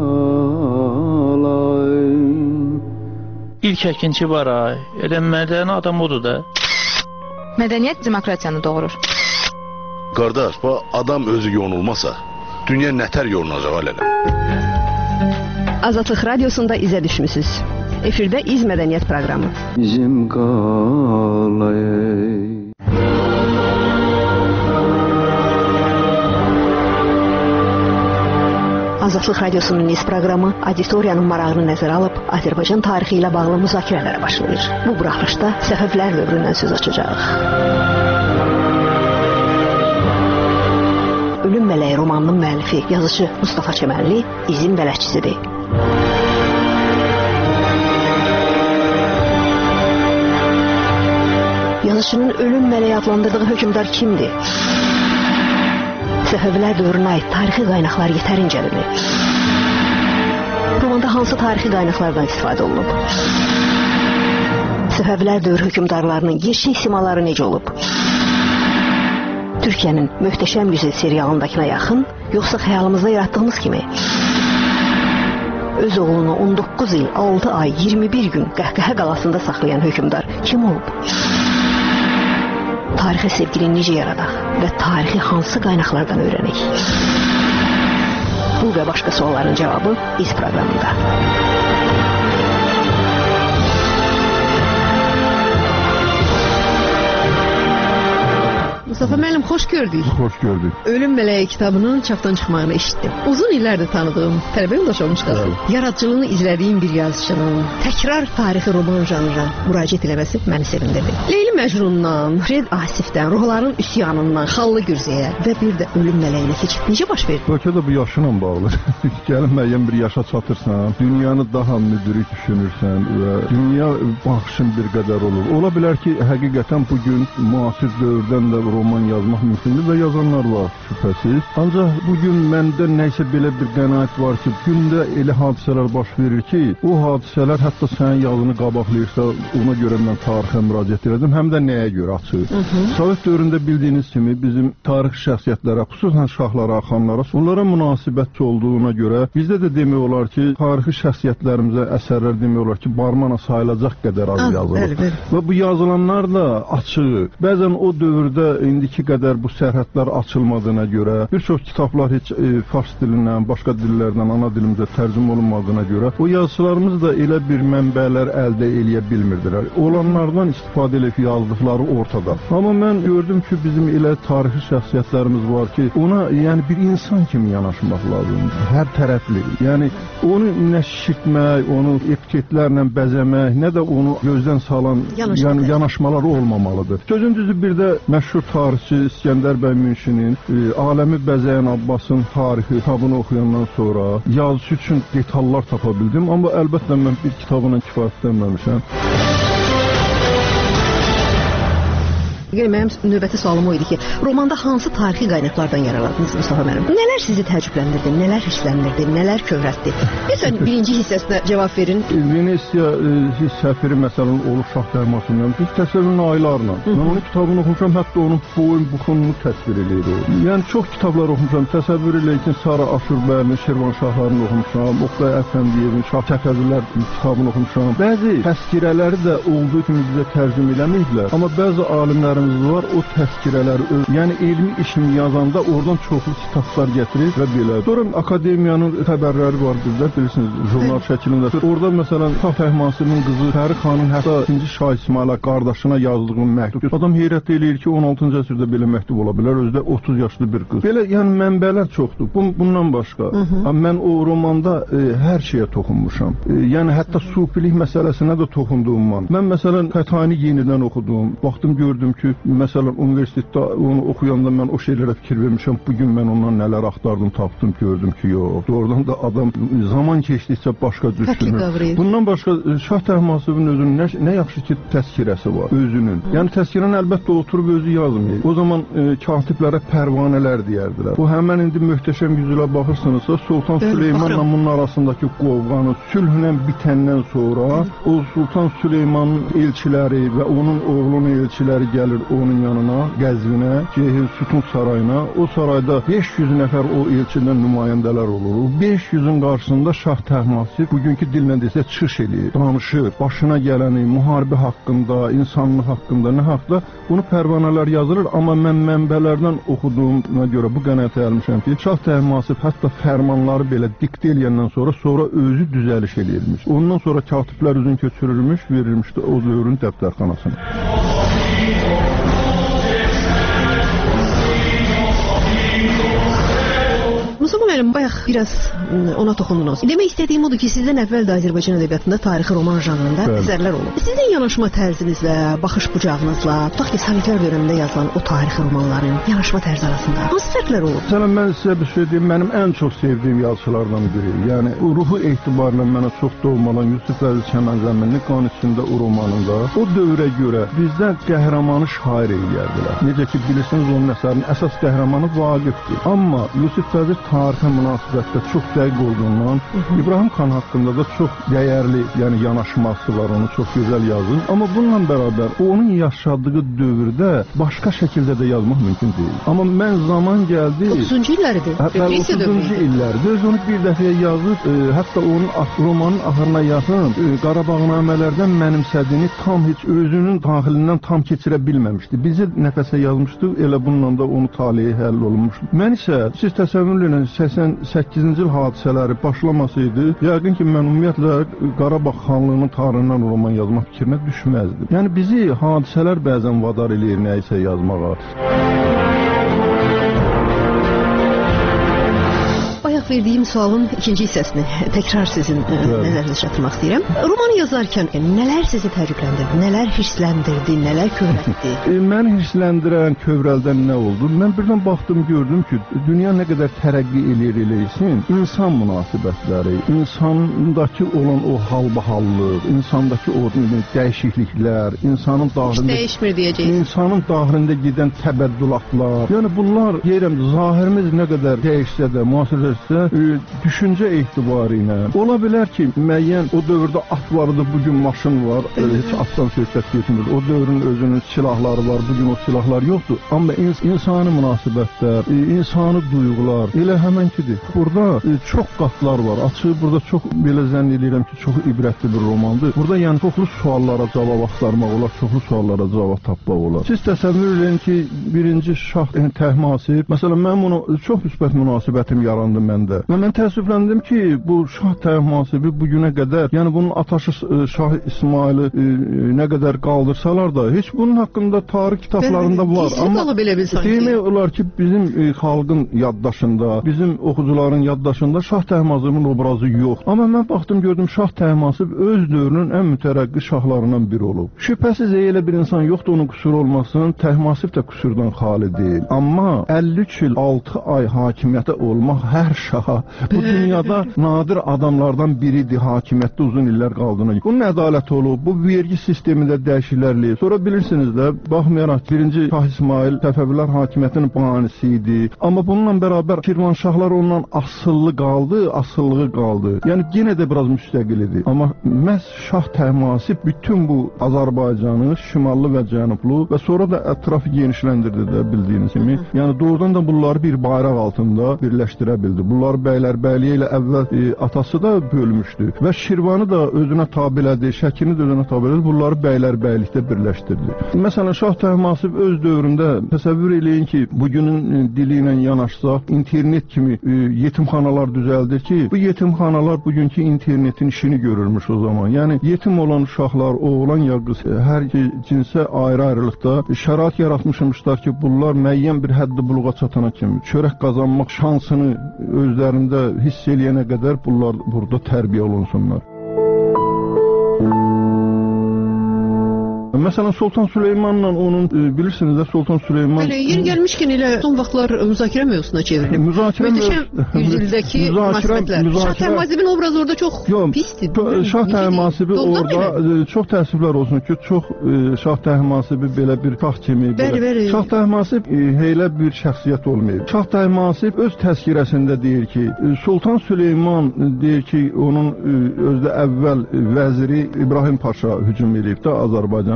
qalay. İlk əkinçi var ay, elə mədəni adam odur da. Mədəniyyət demokratiyanı doğurur. Qardaş, bu adam özü yonulmasa, dünya nətər yolunacaq alələ? Azadlıq Radiosunda izə düşmüsünüz. Efirdə İz Mədəniyyət proqramı. Bizim qalay. Azadlıq Radiosunun İz proqramı auditoriyanın marağını nəzərə alıb Azərbaycan tarixi ilə bağlı müzakirələrə başlayır. Bu buraxılışda Səfəvilər dövründən söz açacağıq. Ölüm Mələyi romanının müəllifi, yazıcı Mustafa Çəmənli İzin bələdçisidir. Yazıcının Ölüm Mələyi adlandırdığı hökmdar kimdir? Səfəvilər dövrünə aid tarixi qaynaqlar yetərincədirmi? Romanda hansı tarixi qaynaqlardan istifadə olunub? Səfəvilər dövrü hökmdarlarının gerçək simaları necə olub? Türkiyənin Möhtəşəm Yüzü serialındakına yaxın, yoxsa xəyalımızda yaratdığımız kimi? Öz oğlunu on doqquz il, altı ay, iyirmi bir gün Qəhqəhə qalasında saxlayan hökmdar kim olub? Tarixi sevgini necə yaradaq və tarixi hansı qaynaqlardan öyrənək? Bu və başqa sualların cavabı İz proqramında. Mustafa müəllim, xoş gördük. Xoş gördük. Ölüm Mələyi kitabının çapdan çıxmağını eşitdim. Uzun illərdir tanıdığım, tələbə yoldaş olmuş qazı. Evet. Yaradıcılığını izlədiyim bir yazıçının təkrar tarixi roman janrına müraciət eləməsi məni sevindirdi. Leyli Məcnundan, Fred Asifdən, Ruhların üsyanından, Xallı Gürzəyə və bir də Ölüm Mələyinə keçib necə baş verdi? Bəlkə də bu yaşınla bağlı. Gəlin müəyyən bir yaşa çatırsan, dünyanı daha müdrik düşünürsən və dünya baxışın bir qədər olur. Ola bilər ki, həqiqətən bugün müasir dövrdən də roman yazmaq mümkündür və yazanlar var şübhəsiz. Ancaq bugün məndə nəysə belə bir qənaət var ki, gündə elə hadisələr baş verir ki, o hadisələr hətta sənin yazını qabaqlayırsa, ona görə mən tarixə müraciət edirdim, həm də nəyə görə açıq. Sovet dövründə bildiyiniz kimi bizim tarix şəxsiyyətlərə, xüsusən şahlara, xanlara, onlara münasibətçi olduğuna görə bizdə də demək olar ki, tarixi şəxsiyyətlərimizə əsərlər demək olar ki, barmana sayılacaq qədər az yazılır. Və bu yazılanlar da açıq. Bəzən o dövrdə indiki qədər bu sərhədlər açılmadığına görə, bir çox kitablar heç e, fars dilindən, başqa dillərdən ana dilimizə tərcümə olunmadığına görə o yazıçılarımız da elə bir mənbələr əldə eləyə bilmirdilər. Olanlardan istifadə edib yazdıqları ortada. Amma mən gördüm ki, bizim elə tarixi şəxsiyyətlərimiz var ki, ona yəni bir insan kimi yanaşmaq lazımdır. Hər tərəfli. Yəni onu nə şişirtmək, onu etiketlərlə bəzəmək, nə də onu gözdən salan Yanaşma yəni, yanaşmalar olmamalıdır. Sözün düzü bir də məşhur tarixçi İskəndər bəy Münşinin e, Aləmi Bəzəyən Abbasın tarixi kitabını oxuyandan sonra yazısı üçün detallar tapa bildim. Amma əlbəttə mən bir kitabına kifayətlənməmişəm. Mənim növbəti sualım o idi ki, romanda hansı tarixi qaynaqlardan yararladınız Mustafa müəllim? Nələr sizi təəccübləndirdi, nələr hirsləndirdi, nələr kövrətdi? Lütfən birinci hissəsinə cavab verin. Venesiya e, səfiri məsələn olur Şah Təhmasından. Biz təsəvvürün aylarla. Mən onun kitabını oxumuşam, hətta onun boyun buxununu təsvir edir. Yəni çox kitablar oxumuşam. Təsəvvür elə ki, Sara Aşurbəyinin, Şirvanşahlarını oxumuşam, Oqtay Əfəndiyevin Şah Təfəzzürlər kitabını oxumuşam. Bəzi təzkirələri də olduğu kimi bizə tərcümə eləməyiblər. Amma bəzi alimlər var, o təzkirələri, yəni elmi işini yazanda oradan çoxlu kitablar gətirir və belə. Sonra akademiyanın xəbərləri var bizdə, bilirsiniz, jurnal şəklində. Orada məsələn Şah Təhmasibin qızı Fəri xanın hətta ikinci Şah İsmayıla qardaşına yazdığı məktub. Adam heyrət eləyir ki, on altıncı əsrdə belə məktub ola bilər, özü də otuz yaşlı bir qız. Belə yəni mənbələr çoxdur. Bu, bundan başqa. Hı -hı. Mən o romanda e, hər şeyə toxunmuşam. E, yəni hətta sufilik məsələsinə də toxunduğum var. Mən məsələn Fətani yenidən oxudum. Baxdım, gördüm ki, məsələn, universitetdə onu oxuyanda mən o şeylərə fikir vermişəm. Bugün mən ondan nələr axtardım, tapdım, gördüm ki, yox. Doğrudan da adam zaman keçdikcə başqa düşünür. Bundan başqa Şah Təhmasibin özünün nə, nə yaxşı ki, təzkirəsi var, özünün. Hı. Yəni təzkirəni əlbəttə oturub özü yazmıyor. O zaman e, katiblərə pərvanələr deyərdilər. Bu həmən indi möhtəşəm yüzülə baxırsınızsa, Sultan Öyle, Süleymanla bunun arasındakı qovğanı sülhlə bitəndən sonra Hı. o Sultan Süleymanın elçiləri və onun oğlunun elçiləri gəlir onun yanına, Qəzvinə, Cehil Sütun sarayına. O sarayda beş yüz nəfər o elçidən nümayəndələr olur. O beş yüzün qarşısında Şah Təhmasib bugünkü dillə desə çıxış eləyir, danışır. Başına gələni, müharibə haqqında, insanlıq haqqında, nə haqda bunu pərvanələr yazılır. Amma mən mənbələrdən oxuduğuma görə bu qənaətə gəlmişəm ki, Şah Təhmasib hətta fərmanları belə diktə eləyəndən sonra sonra özü düzəliş eləyirmiş. Ondan sonra katiblər üzün köçürülmüş, verilmişdi o dövrün dəftərxanasına. Mustafa müəllim, bayaq biraz ona toxundunuz. Demək istədiyim odur ki, sizdən əvvəl də Azərbaycan ədəbiyyatında tarixi roman janrında Bəli. əsərlər olub. Sizin yanaşma tərzinizlə, baxış bucağınızla, tutaq ki, Sovetlər dövründə yazılan o tarixi romanların yanaşma tərzi arasında hansı fərqlər olub? Məsələn, mən sizə bir şey deyim, mənim ən çox sevdiyim yazıçılardan biri. Yəni, ruhu etibarla mənə çox doğmalan Yusif Əziz Kəmənzəminli Qan içində o romanında o dövrə görə bizdə qəhrəmanı şair eləyərdilər. Necə ki, bilirsiniz, onun əsərinin əsas qəhrəmanı Vaqifdir. Amma Yusif Əziz tarixə münasibətdə çox dəqiq olduğundan İbrahim xan haqqında da çox dəyərli, yəni yanaşması var, onu çox gözəl yazır. Amma bununla bərabər onun yaşadığı dövrdə başqa şəkildə də yazmaq mümkün deyil. Amma mən zaman gəldi... otuzuncu illəridir. Hətta otuzuncu illərdir. Öz onu bir dəfəyə yazıb, e, hətta onun romanın axırına yaxın e, Qarabağnamələrdən mənimsədiyini tam heç özünün daxilindən tam keçirə bilməmişdi. Bizi nəfəsə yazmışdı, elə bununla da onu talihi həll olunmuş. Mən isə siz təsəvvür edin, səksən səkkizinci il hadisələri başlamasaydı, yəqin ki, mən ümumiyyətlə Qarabağ xanlığının tarixindən roman yazmaq fikrinə düşməzdim. Yəni, bizi hadisələr bəzən vadar eləyir nəyisə yazmağa. Bayaq verdiyim sualın ikinci hissəsini təkrar sizin nəzərinizə çatdırmaq istəyirəm. Romanı yazarkən nələr sizi təəccübləndirdi, nələr hirsləndirdi, nələr kövrəltdi? E, məni hirsləndirən, kövrəldən nə oldu? Mən birdən baxdım, gördüm ki, dünya nə qədər tərəqqi eləyir eləysin, insan münasibətləri, insandakı olan o halbahallıq, insandakı o dəyişikliklər, insanın daxilində... Hiç dəyişmir deyəcəyiz. İnsanın daxilində gedən təbəddülatlar, yəni bunlar, deyirəm, zahirimiz nə qədər dəyişsə də, müasirləşsə, düşüncə etibarı ilə ola bilər ki, müəyyən o dövrdə at vardı, bugün maşın var, heç atdan söhbət getmir. O dövrün özünün silahları var, bugün o silahlar yoxdur. Amma ins insani münasibətlər, insani duyğular elə həmənkidir. Burada çox qatlar var. Açıq, burada çox belə zənn edirəm ki, çox ibrətli bir romandır. Burada yəni çoxlu suallara cavab axtarmaq olar, çoxlu suallara cavab tapmaq olar. Siz təsəvvür edin ki, birinci Şah Təhmasib, məsələn, mən bunu çox müsbət münasibətim yarandı məndə. Və mən təəssüfləndim ki, bu Şah Təhmasibi bugünə qədər, yəni bunun ataşı Şah İsmaili e, nə qədər qaldırsalar da, heç bunun haqqında tarix kitablarında var. Amma demək olar ki, bizim e, xalqın yaddaşında, bizim oxucuların yaddaşında Şah Təhmasibin obrazı yox. Amma mən baxdım, gördüm, Şah Təhmasib öz dövrünün ən mütərəqqi şahlarından biri olub. Şübhəsiz elə bir insan yoxdur, onun qüsuru olmasın, Təhmasib də qüsurdan xali deyil. Amma əlli üç il, altı ay hakimiyyətə olmaq hər şaha, bu dünyada nadir adamlardan biridir hakimiyyətdə uzun illər qaldığına. Bunun ədaləti olub, bu vergi sistemində dəyişikliklərləyib. Sonra bilirsiniz də, baxmayaraq birinci Şah İsmail Səfəvilər hakimiyyətinin banisi idi. Amma bununla bərabər Şirvanşahlar ondan asıllı qaldı, asıllığı qaldı. Yəni yenə də biraz müstəqil idi. Amma məhz Şah Təhmasib bütün bu Azərbaycanı, şimallı və cənublu və sonra da ətrafı genişləndirdi də bildiyiniz kimi. Yəni doğrudan da bunları bir bayraq altında birləşdirə bildi. Bunları bəylərbəyliyi ilə əvvəl e, atası da bölmüşdü və Şirvanı da özünə tabilədi, Şəkini də özünə tabilədi. Bunları bəylərbəylikdə birləşdirdi. Məsələn, Şah Təhmasib öz dövründə təsəvvür eləyin ki, bugünün dili ilə yanaşsaq, internet kimi e, yetimxanalar düzəldir ki, bu yetimxanalar bugünkü internetin işini görürmüş o zaman. Yəni yetim olan uşaqlar, oğlan ya qız, e, hər cinsə ayrı-ayrılıqda şərait yaratmışmışlar ki, bunlar müəyyən bir həddi buluğa çatana kimi çörək qazanmaq şansını özlərində hiss eləyənə qədər bunlar burada tərbiyə olunsunlar. Məsələn, Sultan Süleymanla onun, e, bilirsiniz də, Sultan Süleyman... Elə, yer gəlmişkən elə son vaxtlar müzakirə mövzusuna çevrilib. Müzakirə Möhtəşəm yüzyıldəki münasibətlər. Şah Təhmasibin obrazı orada çox pisdir. Şah Təhmasibi orada, e, çox təəssüflər olsun ki, çox e, Şah Təhmasibi belə bir şah kimi... Bəli, bəli. Şah Təhmasib e, heylə bir şəxsiyyət olmayıb. Şah Təhmasib öz təzkirəsində deyir ki, e, Sultan Süleyman e, deyir ki, onun e, özdə əvvəl e, vəziri İbrahim Paşa hücum edib də Azərbaycana.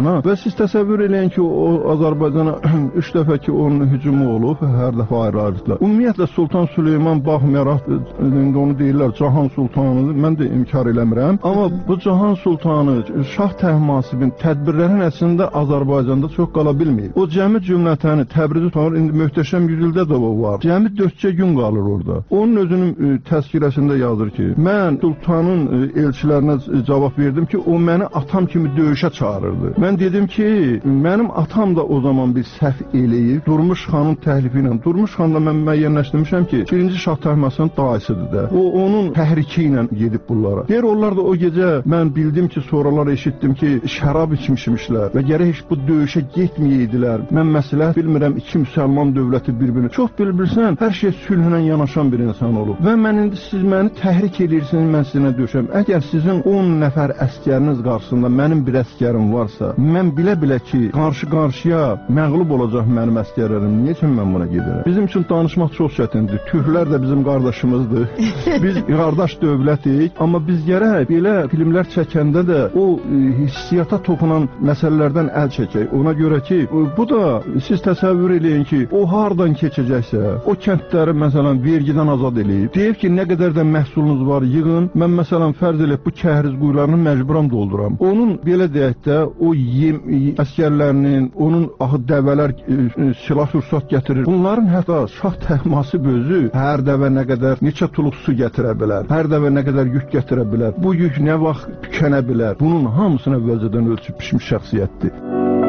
Azərbaycana və siz təsəvvür eləyin ki, o Azərbaycana üç dəfə ki, onun hücumu olub, hər dəfə ayrı-ayrılıqlar. Ümumiyyətlə Sultan Süleyman baxmayaraq, indi onu deyirlər, Cahan Sultanıdır, mən də inkar eləmirəm. Amma bu Cahan Sultanı, Şah Təhmasibin tədbirlərin əslində Azərbaycanda çox qala bilməyib. O cəmi cümlətəni Təbrizi tutar, indi möhtəşəm yüzüldə də o var. Cəmi dördcə gün qalır orada. Onun özünün təzkirəsində yazır ki, mən Sultanın elçilərinə cavab verdim ki, o məni atam kimi döyüşə çağırırdı. Mən dedim ki, mənim atam da o zaman bir səhv eləyib, Durmuş xanın təhlifi ilə. Durmuş xan da mən müəyyənləşdirmişəm ki, birinci Şah Təhmasibin dayısıdır da. O, onun təhriki ilə gedib bunlara. Deyir, onlar da o gecə mən bildim ki, sonralar eşitdim ki, şərab içmişmişlər və gərək heç bu döyüşə getməyəydilər. Mən məsləhət bilmirəm, iki müsəlman dövləti bir-birini. Çox bilirsən, hər şey sülhlə yanaşan bir insan olub. Və mən indi siz məni təhrik edirsiniz, mən sizinlə döyüşəm. Əgər sizin on nəfər əskəriniz qarşısında mənim bir əskərim varsa, mən bilə-bilə ki, qarşı-qarşıya məğlub olacaq mənim əskərlərim. Niyə üçün mən buna gedirəm? Bizim üçün danışmaq çox çətindir. Türklər də bizim qardaşımızdır. Biz qardaş dövlətik, amma biz gərək belə filmlər çəkəndə də o e, hissiyata toxunan məsələlərdən əl çəkək. Ona görə ki, bu da siz təsəvvür eləyin ki, o hardan keçəcəksə, o kəndləri məsələn vergidən azad eləyib. Deyib ki, nə qədər də məhsulunuz var, yığın. Mən məsələn fərz eləyib bu kəhriz quyularını məcburam dolduram. Onun belə deyək də o yem əskərlərinin, onun axı dəvələr e, silah sursat gətirir. Bunların hətta Şah Təhmasib özü hər dəvə nə qədər neçə tuluq su gətirə bilər, hər dəvə nə qədər yük gətirə bilər, bu yük nə vaxt tükənə bilər, bunun hamısını əvvəlcədən ölçüb pişmiş şəxsiyyətdir.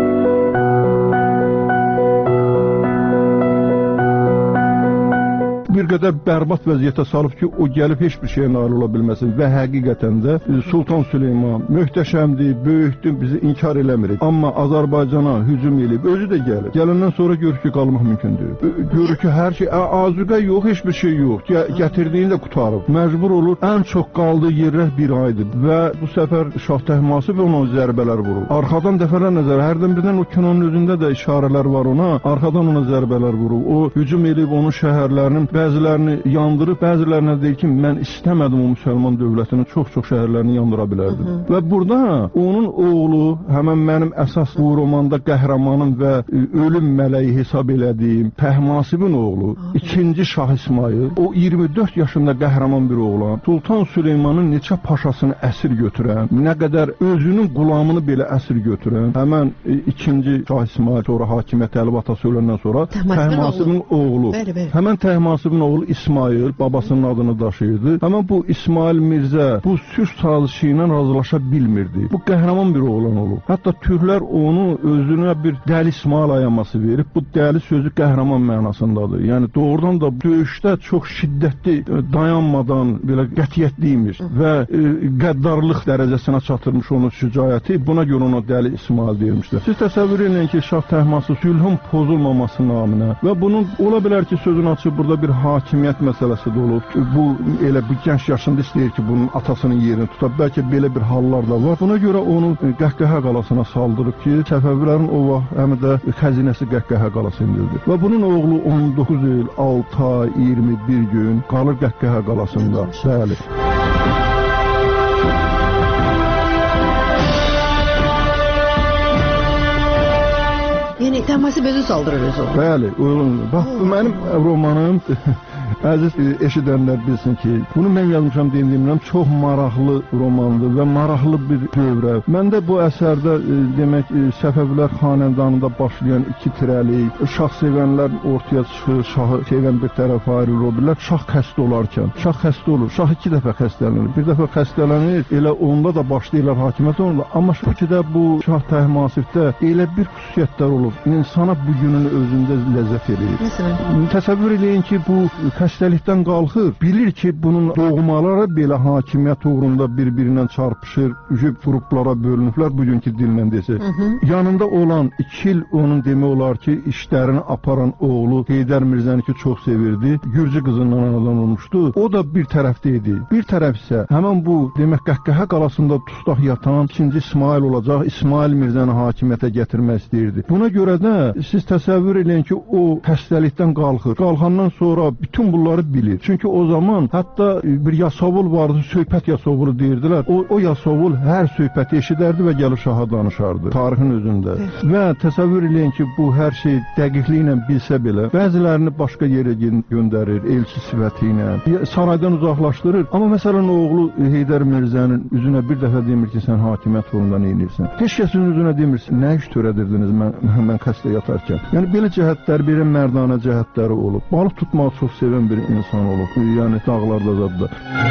Bir qədər bərbad vəziyyətə salıb ki, o gəlib heç bir şeyə nail ola bilməsin və həqiqətən də Sultan Süleyman möhtəşəmdir, böyükdür, bizi inkar eləmirik. Amma Azərbaycana hücum eləyib, özü də gəlir. Gələndən sonra görür ki, qalmaq mümkündür. Görür ki, hər şey, azuqə yox, heç bir şey yox. Gətirdiyini də qutarıb. Məcbur olur, ən çox qaldığı yerlər bir aydır və bu səfər Şah Təhmasib ona zərbələr vurur. Arxadan dəfələr nəzər, hərdən birdən o kinonun özündə də işarələr var ona, arxadan ona zərbələr vurur. O hücum eləyib onun şəhərlərinin bəzilərini yandırıb, bəzilərinə deyir ki, mən istəmədim o müsəlman dövlətinin çox-çox şəhərlərini yandıra bilərdim. Hı -hı. Və burada onun oğlu, həmən mənim əsas bu romanda qəhrəmanım və ölüm mələyi hesab elədiyim Təhmasibin oğlu, Hı -hı. ikinci Şah İsmayıl, o iyirmi dörd yaşında qəhrəman bir oğlan, Sultan Süleymanın neçə paşasını əsir götürən, nə qədər özünün qulamını belə əsir götürən, həmən ikinci Şah İsmayıl, sonra hakimiyyət əlib atası öləndən sonra Təhmasibin oğlu, bəli, bəli. Həmən Təhmasibin oğlu İsmayıl babasının adını daşıyırdı. Həmən bu İsmayıl Mirzə bu sülh sazişi ilə razılaşa bilmirdi. Bu qəhrəman bir oğlan olub. Hətta türklər onu özünə bir Dəli İsmayıl ayaması verib. Bu dəli sözü qəhrəman mənasındadır. Yəni doğrudan da döyüşdə çox şiddətli, dayanmadan belə qətiyyətli imiş və e, qəddarlıq dərəcəsinə çatırmış onun şücaəti. Buna görə ona Dəli İsmayıl deyilmişdir. Siz təsəvvür edin ki, Şah Təhmasib sülhün pozulmaması naminə və bunun ola bilər ki, sözünü açıb burada bir hakimiyyət məsələsi də olub. Bu elə bu gənc yaşında istəyir ki, bunun atasının yerini tuta. Bəlkə belə bir hallar da var. Buna görə onu Qəhqəhə qalasına saldırıb ki, Səfəvilərin o vaxt həm də xəzinəsi Qəhqəhə qalasındadır. Və bunun oğlu on doqquz il, altı ay, iyirmi bir gün qalır Qəhqəhə qalasında. Bəli. Yəni Təhmasib özü saldırır özü. Bəli, bax bu mənim romanım. Əziz eşidənlər bilsin ki, bunu mən yazmışam deyilmirəm, çox maraqlı romandır və maraqlı bir dövrə. Məndə bu əsərdə e, demək e, Səfəvilər xanədanında başlayan iki tirəli, şah sevənlər ortaya çıxır, şahı sevən bir tərəf ayrılır, o birlər şah xəstə olarkən. Şah xəstə olur, şah iki dəfə xəstələnir, bir dəfə xəstələnir, elə onda da başlayırlar hakimiyyət onunla. Amma Şəkidə bu Şah Təhmasibdə elə bir xüsusiyyətlər olur, insana bugünün özündə ləzzət eləyir. Məsələn, təsəvvür eləyin ki, bu xəstəlikdən qalxır, bilir ki, bunun doğmaları belə hakimiyyət uğrunda bir-birindən çarpışır, qruplara bölünüblər, bugünkü dillə desək. Yanında olan iki il onun demək olar ki, işlərini aparan oğlu Heydər Mirzəni ki, çox sevirdi, Gürcü qızından anadan olmuşdu, o da bir tərəfdə idi. Bir tərəf isə həmən bu, demək, Qəhqəhə qalasında tustaq yatan ikinci İsmayıl olacaq, İsmayıl Mirzəni hakimiyyətə gətirmək istəyirdi. Buna görə də siz təsəvvür edin ki, o xəstəlikdən qalxır. Qalxandan sonra bütün Bütün bunları bilir. Çünki o zaman hətta bir Yasavul vardı, söhbət Yasavulu deyirdilər. O, o Yasavul hər söhbəti eşidərdi və gəlib şaha danışardı tarixin özündə. Evet. Və təsəvvür eləyin ki, bu hər şey dəqiqliklə bilsə belə, bəzilərini başqa yerə göndərir, elçi sifəti ilə, saraydan uzaqlaşdırır. Amma məsələn, oğlu Heydər Mirzənin üzünə bir dəfə demir ki, sən hakimiyyət yolundan eynirsən. Heç kəsin üzünə demirsin, nə iş törədirdiniz mən, mən xəstə yatarkən. Yəni, belə cəhətlər, belə mərdanə cəhətləri olub. Balıq tutmağı çox sevən bir insan olub. Yəni, dağlarda zadda.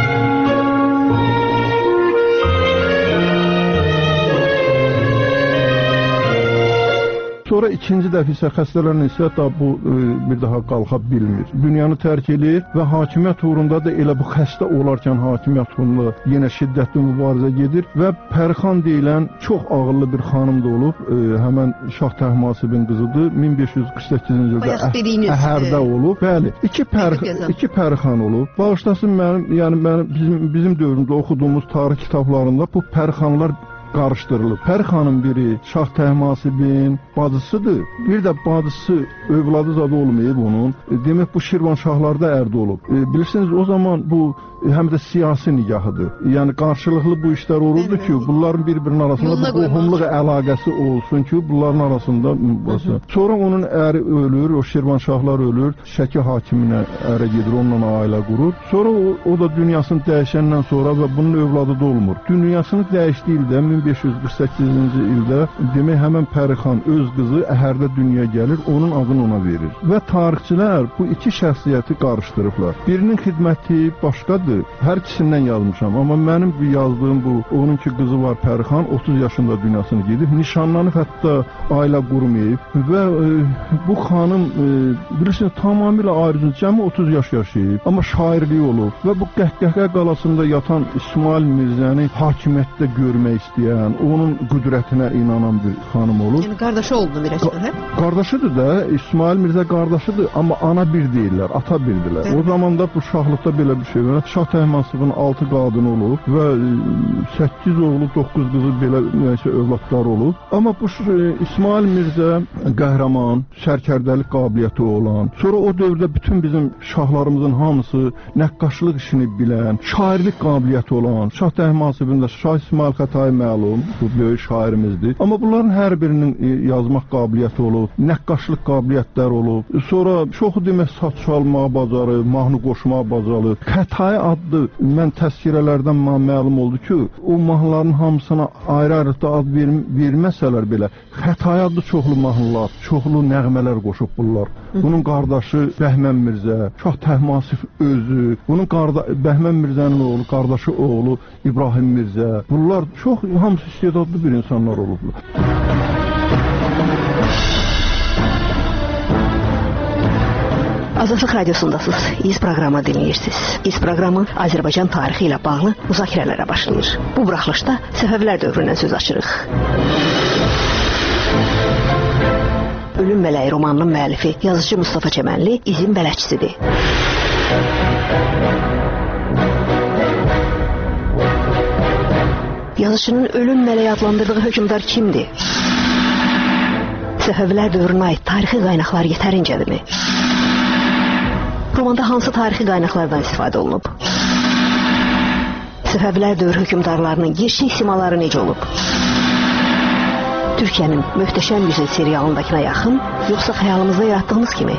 Sonra ikinci dəfə isə xəstələrin isə da bu e, bir daha qalxa bilmir. Dünyanı tərk edir və hakimiyyət uğrunda da elə bu xəstə olarkən hakimiyyət uğrunda yenə şiddətli mübarizə gedir və Pərixan deyilən çox ağıllı bir xanım da olub. E, həmən Şah Təhmasibin qızıdır. min beş yüz qırx səkkizinci ildə Əhərdə olub. Bəli, iki, pər, iki Pərixan olub. Bağışlasın mənim, yəni mənim bizim, bizim dövrümüzdə oxuduğumuz tarix kitablarında bu Pərixanlar qarışdırılıb. Pərixanın biri Şah Təhmasibin bacısıdır. Bir də bacısı övladı zad olmayıb onun. Demək bu Şirvanşahlarda ərdə olub. E, bilirsiniz o zaman bu həm də siyasi nigahıdır. Yəni qarşılıqlı bu işlər olurdu ki, bunların bir-birinin arasında bu qohumluq əlaqəsi olsun ki, bunların arasında olsun. Sonra onun əri ölür, o Şirvanşahlar ölür, Şəki hakiminə ərə gedir, onunla ailə qurur. Sonra o, o da dünyasını dəyişəndən sonra və bunun övladı da olmur. Dünyasını dəyişdiyi ildə min beş yüz qırx səkkizinci ildə demək həmən Pərixan öz qızı Əhərdə dünyaya gəlir, onun adını ona verir. Və tarixçilər bu iki şəxsiyyəti qarışdırıblar. Birinin xidməti başqadır. Hər ikisindən yazmışam, amma mənim yazdığım bu, onun ki qızı var Pərixan, otuz yaşında dünyasını gedib, nişanlanıb, hətta ailə qurmayıb və e, bu xanım e, bilirsiniz, tamamilə ayrıca cəmi otuz yaş yaşayıb, amma şairliyi olub və bu Qəhqəhə qalasında yatan İsmail Mirzəni hakimiyyətdə görmək istəyən, onun qüdrətinə inanan bir xanım olub. Yəni qardaşı oldu Mirəşədə? Qardaşıdır da, İsmail Mirzə qardaşıdır, amma ana bir deyirlər, ata bildilər. O zaman da bu şahlıqda belə bir şey var. Şah Təhmasibin altı qadını olub və səkkiz oğlu, doqquz qızı belə nəysə övladlar olub. Amma bu İsmail Mirzə qəhrəman, sərkərdəlik qabiliyyəti olan, sonra o dövrdə bütün bizim şahlarımızın hamısı nəqqaşlıq işini bilən, şairlik qabiliyyəti olan, Şah Təhmasibin də Şah İsmail Xətai məlum, bu böyük şairimizdir. Amma bunların hər birinin yazmaq qabiliyyəti olub, nəqqaşlıq qabiliyyətlər olub. Sonra çoxu demək saç çalmağa bacarır, mahnı qoşmağa bacarır. Xətai adlı mən təzkirələrdən məlum oldu ki, o mahnıların hamısına ayrı-ayrı ad verməsələr belə, Xətai adlı çoxlu mahnılar, çoxlu nəğmələr qoşub bunlar. Bunun qardaşı Bəhmən Mirzə, Şah Təhmasib özü, bunun Bəhmən Mirzənin oğlu, qardaşı oğlu İbrahim Mirzə. Bunlar çox hamısı istedadlı bir insanlar olublar. Azadlıq Radiosundasınız. İz proqramı dinləyirsiniz. İz proqramı Azərbaycan tarixi ilə bağlı müzakirələrə başlayır. Bu buraxılışda Səfəvilər dövründən söz açırıq. Ölüm Mələyi romanının müəllifi yazıcı Mustafa Çəmənli izin bələdçisidir. Yazıcının Ölüm Mələyi adlandırdığı hökmdar kimdir? Səfəvilər dövrünə aid tarixi qaynaqlar yetərincədirmi? Romanda hansı tarixi qaynaqlardan istifadə olunub? Səfəvilər dövrü hökmdarlarının gerçək simaları necə olub? Türkiyənin Möhtəşəm Yüzü serialındakına yaxın, yoxsa xəyalımızda yaratdığımız kimi?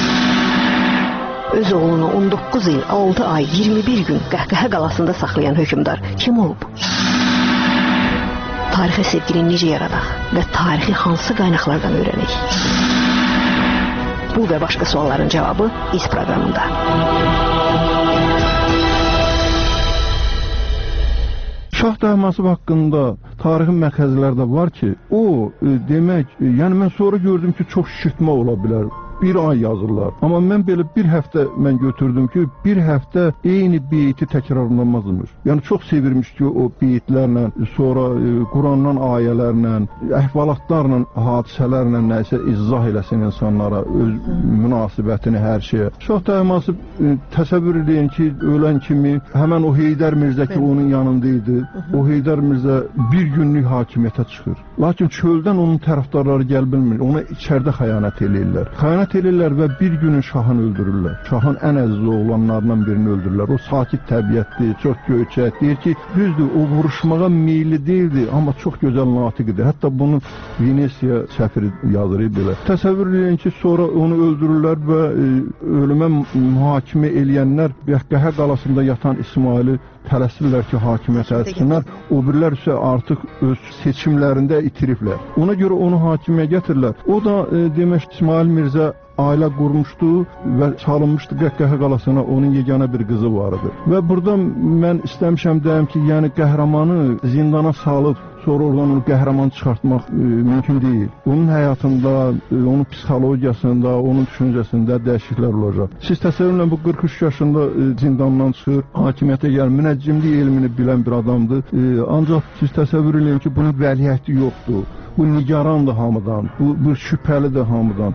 Öz oğlunu on doqquz il, altı ay, iyirmi bir gün Qəhqəhə qalasında saxlayan hökmdar kim olub? Tarixə sevgini necə yaradaq və tarixi hansı qaynaqlardan öyrənək? Bu və başqa sualların cavabı İz proqramında. Şah Təhmasib haqqında tarixi məxəzlərdə var ki, o demək, yəni mən sonra gördüm ki, çox şişirtmə ola bilər. Bir ay yazırlar. Amma mən belə bir həftə mən götürdüm ki, bir həftə eyni beyti təkrarlanmazmış. Yəni çox sevirmiş ki, o beytlərlə, sonra e, Qurandan ayələrlə, əhvalatlarla, hadisələrlə nəsə izah eləsin insanlara, öz münasibətini hər şeyə. Şah Təhmasib e, təsəvvür edin ki, ölən kimi həmən o Heydər Mirzə ki, onun yanında idi. O Heydər Mirzə bir günlük hakimiyyətə çıxır. Lakin çöldən onun tərəfdarları gəl bilmir, ona içərdə xəyanət eləyirlər. Xəyanət Cəmaət edirlər və bir günün şahını öldürürlər. Şahın ən əziz oğlanlarından birini öldürürlər. O sakit təbiətli, çox göyçək. Deyir ki, düzdür, o vuruşmağa meyilli deyildi, amma çox gözəl natiq idi. Hətta bunu Venesiya səfiri yazır belə. Təsəvvür edin ki, sonra onu öldürürlər və e, ölümə mühakimə eləyənlər Qəhqəhə qalasında yatan İsmaili tələsirlər ki, hakimiyyət etsinlər. O birlər isə artıq öz seçimlərində itiriblər. Ona görə onu hakimiyyəyə gətirirlər. O da e, demək İsmail Mirzə ailə qurmuşdu və salınmışdı Qəhqəhə qalasına, onun yeganə bir qızı vardı. Və burada mən istəmişəm deyəm ki, yəni qəhrəmanı zindana salıb sonra oradan onu qəhrəman çıxartmaq e, mümkün deyil. Onun həyatında, e, onun psixologiyasında, onun düşüncəsində dəyişikliklər olacaq. Siz təsəvvürlə bu qırx üç yaşında e, zindandan çıxır, hakimiyyətə gəlir, münəccimlik elmini bilən bir adamdır. E, ancaq siz təsəvvür edin ki, bunun vəliəhdi yoxdur. Bu nigarandır hamıdan, bu, bu şübhəlidir hamıdan.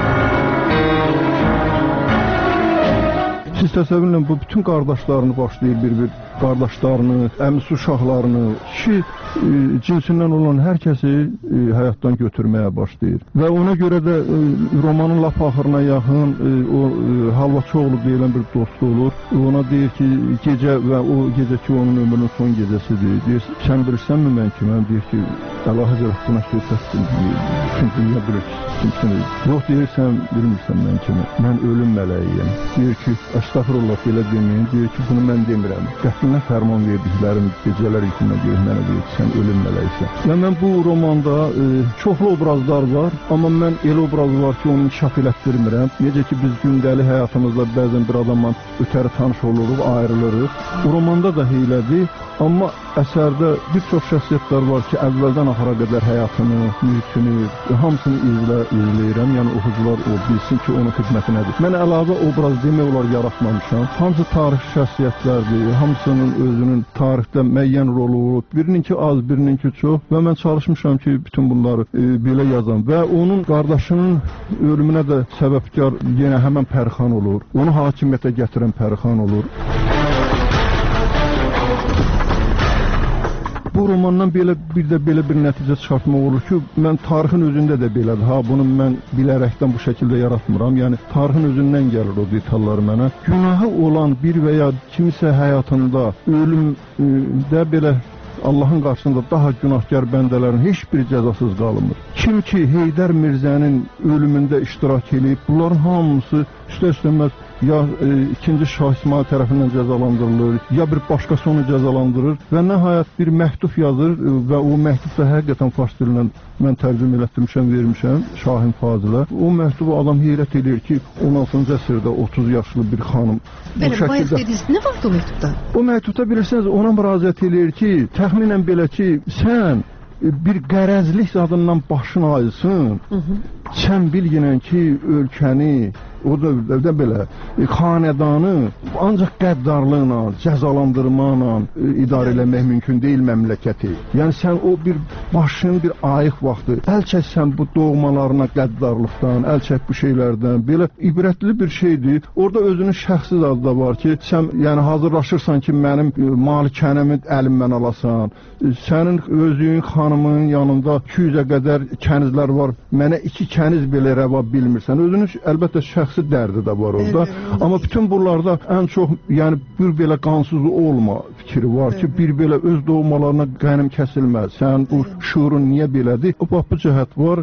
Siz təsəvvürlə bu bütün qardaşlarını başlayır bir-bir, qardaşlarını, əmisi uşaqlarını, kişi e, cinsindən olan hər kəsi e, həyatdan götürməyə başlayır. Və ona görə də e, romanın lap axırına yaxın e, o e, Halvaçıoğlu deyilən bir dostu olur. Ona deyir ki, gecə və o gecə ki, onun ömrünün son gecəsidir. Deyir, sən bilirsənmi mən kiməm? Deyir ki, Əlahəzrət buna söhbətdir. Bütün dünya bilir ki, kimsiniz. Yox, deyirsən, bilmirsən mən kiməm. Mən ölüm mələyiyəm. Deyir ki, əstəğfurullah, belə deməyin. Deyir ki, bunu mən demirəm. Qətlinə fərman verdiklərim gecələr yükümə deyir, mənə deyir ki, sən ölüm mələysən. Və mən bu romanda e, çoxlu obrazlar var, amma mən elə obraz var ki, onu inkişaf elətdirmirəm. Necə ki, biz gündəlik həyatımızda bəzən bir adamla ötəri tanış oluruq, ayrılırıq. Bu romanda da heylədir, amma əsərdə bir çox şəxsiyyətlər var ki, əvvəldən axıra qədər həyatını, mühitini, hamısını izlə, izləyirəm. Yəni oxucular o bilsin ki, onun xidmətinədir. Mən əlavə obraz demək olar yaratmamışam. Hamısı tarixi şəxsiyyətlərdir, hamısının özünün tarixdə müəyyən rolu olur. Birininki az, birininki çox və mən çalışmışam ki, bütün bunları e, belə yazam və onun qardaşının ölümünə də səbəbkar yenə həmən Pərixan olur. Onu hakimiyyətə gətirən Pərixan olur. Bu romandan belə bir də belə bir nəticə çıxartmaq olur ki, mən tarixin özündə də belədir. Ha, bunu mən bilərəkdən bu şəkildə yaratmıram. Yəni tarixin özündən gəlir o detallar mənə. Günahı olan bir və ya kimisə həyatında ölümdə belə Allahın qarşısında daha günahkar bəndələrin heç bir cəzasız qalmır. Kim ki Heydər Mirzənin ölümündə iştirak edib, bunların hamısı üstə-üstəməz ya e, ikinci Şah İsmail tərəfindən cəzalandırılır, ya bir başqası onu cəzalandırır və nəhayət bir məktub yazır e, və o məktubda həqiqətən fars dilindən mən tərcümə elətdirmişəm, vermişəm Şahin Fazilə. O məktubu adam heyrət edir ki, on altıncı əsrdə otuz yaşlı bir xanım Belə, bu şəkildə... Dediniz, nə vardı o məktubda? O məktubda bilirsiniz, ona müraciət edir ki, təxminən belə ki, sən bir qərəzlik zadından başın ayılsın, Hı -hı. sən bilginən ki, ölkəni, o dövrdə belə e, xanədanı ancaq qəddarlıqla, cəzalandırmaqla e, idarə eləmək mümkün deyil məmləkəti. Yəni sən o bir başın bir ayıq vaxtı əl çəksən bu doğmalarına qəddarlıqdan, əl çək bu şeylərdən, belə ibrətli bir şeydir. Orada özünün şəxsi adı da var ki, sən yəni hazırlaşırsan ki, mənim e, malikənəmi əlimdən alasan, e, sənin özünün xanımın yanında iki yüzə qədər kənizlər var, mənə iki kəniz belə rəva bilmirsən. Özünün əlbəttə şəxsi şəxsi dərdi də var orada. Evet, amma bütün bunlarda ən çox yəni bir belə qansız olma fikri var ki, bir belə öz doğmalarına qənim kəsilməz. Sən bu şuurun niyə belədir? O bax bu cəhət var.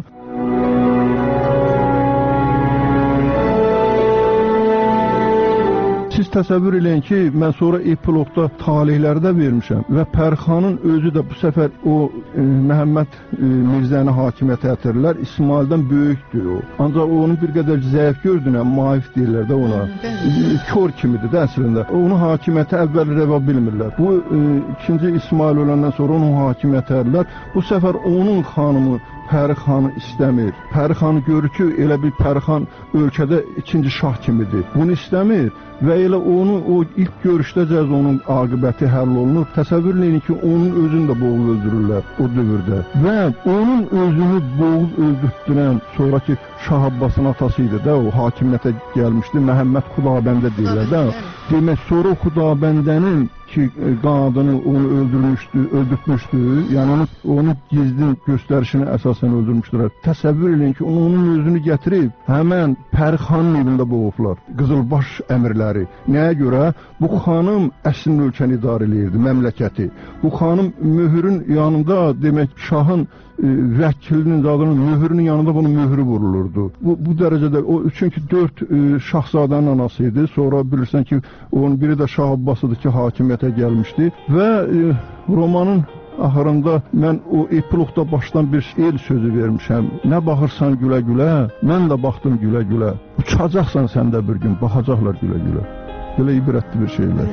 Siz təsəvvür eləyin ki, mən sonra epilogda talihlərdə vermişəm və Pərixanın özü də bu səfər o e, Məhəmməd e, Mirzəni hakimiyyətə gətirirlər. İsmaildən böyükdür o. Ancaq onun bir qədər zəif gördüyünə maif deyirlər də ona. E, kör kimidir də əslində. Onu hakimiyyətə əvvəl rəva bilmirlər. Bu e, ikinci İsmail öləndən sonra onu hakimiyyətə edirlər. Bu səfər onun xanımı Pərixanı istəmir. Pərixanı görür ki, elə bir Pərixan ölkədə ikinci şah kimidir. Bunu istəmir və elə onu o ilk görüşdəcəz onun aqibəti həll olunur. Təsəvvür edin ki, onun özünü də boğul öldürürlər o dövrdə. Və onun özünü boğul öldürtdürən sonraki Şah Abbasın atası idi də, o hakimiyyətə gəlmişdi. Məhəmməd Xudabəndə deyirlər də. Demək, sonra Xudabəndənin ki qadını onu öldürmüşdü, öldürmüşdü. Yəni onu onun gizli göstərişinə əsasən öldürmüşdülər. Təsəvvür edin ki, onu, onun özünü gətirib həmən Pərixanın evində boğublar. Qızılbaş əmirləri. Nəyə görə? Bu xanım əslin ölkəni idarə edirdi, məmləkəti. Bu xanım möhürün yanında demək şahın e, vəkilinin adının möhürünün yanında bunun möhürü vurulurdu. Bu, bu dərəcədə o çünki dörd e, şahzadənin anası idi. Sonra bilirsən ki, onun biri də Şah Abbasıdır ki, hakimiyyətə gəlmişdi və e, romanın axırında mən o epilogda başdan bir el sözü vermişəm. Nə baxırsan gülə-gülə, mən də baxdım gülə-gülə. Uçacaqsan sən də bir gün, baxacaqlar gülə-gülə. Belə ibrətli bir şeylər.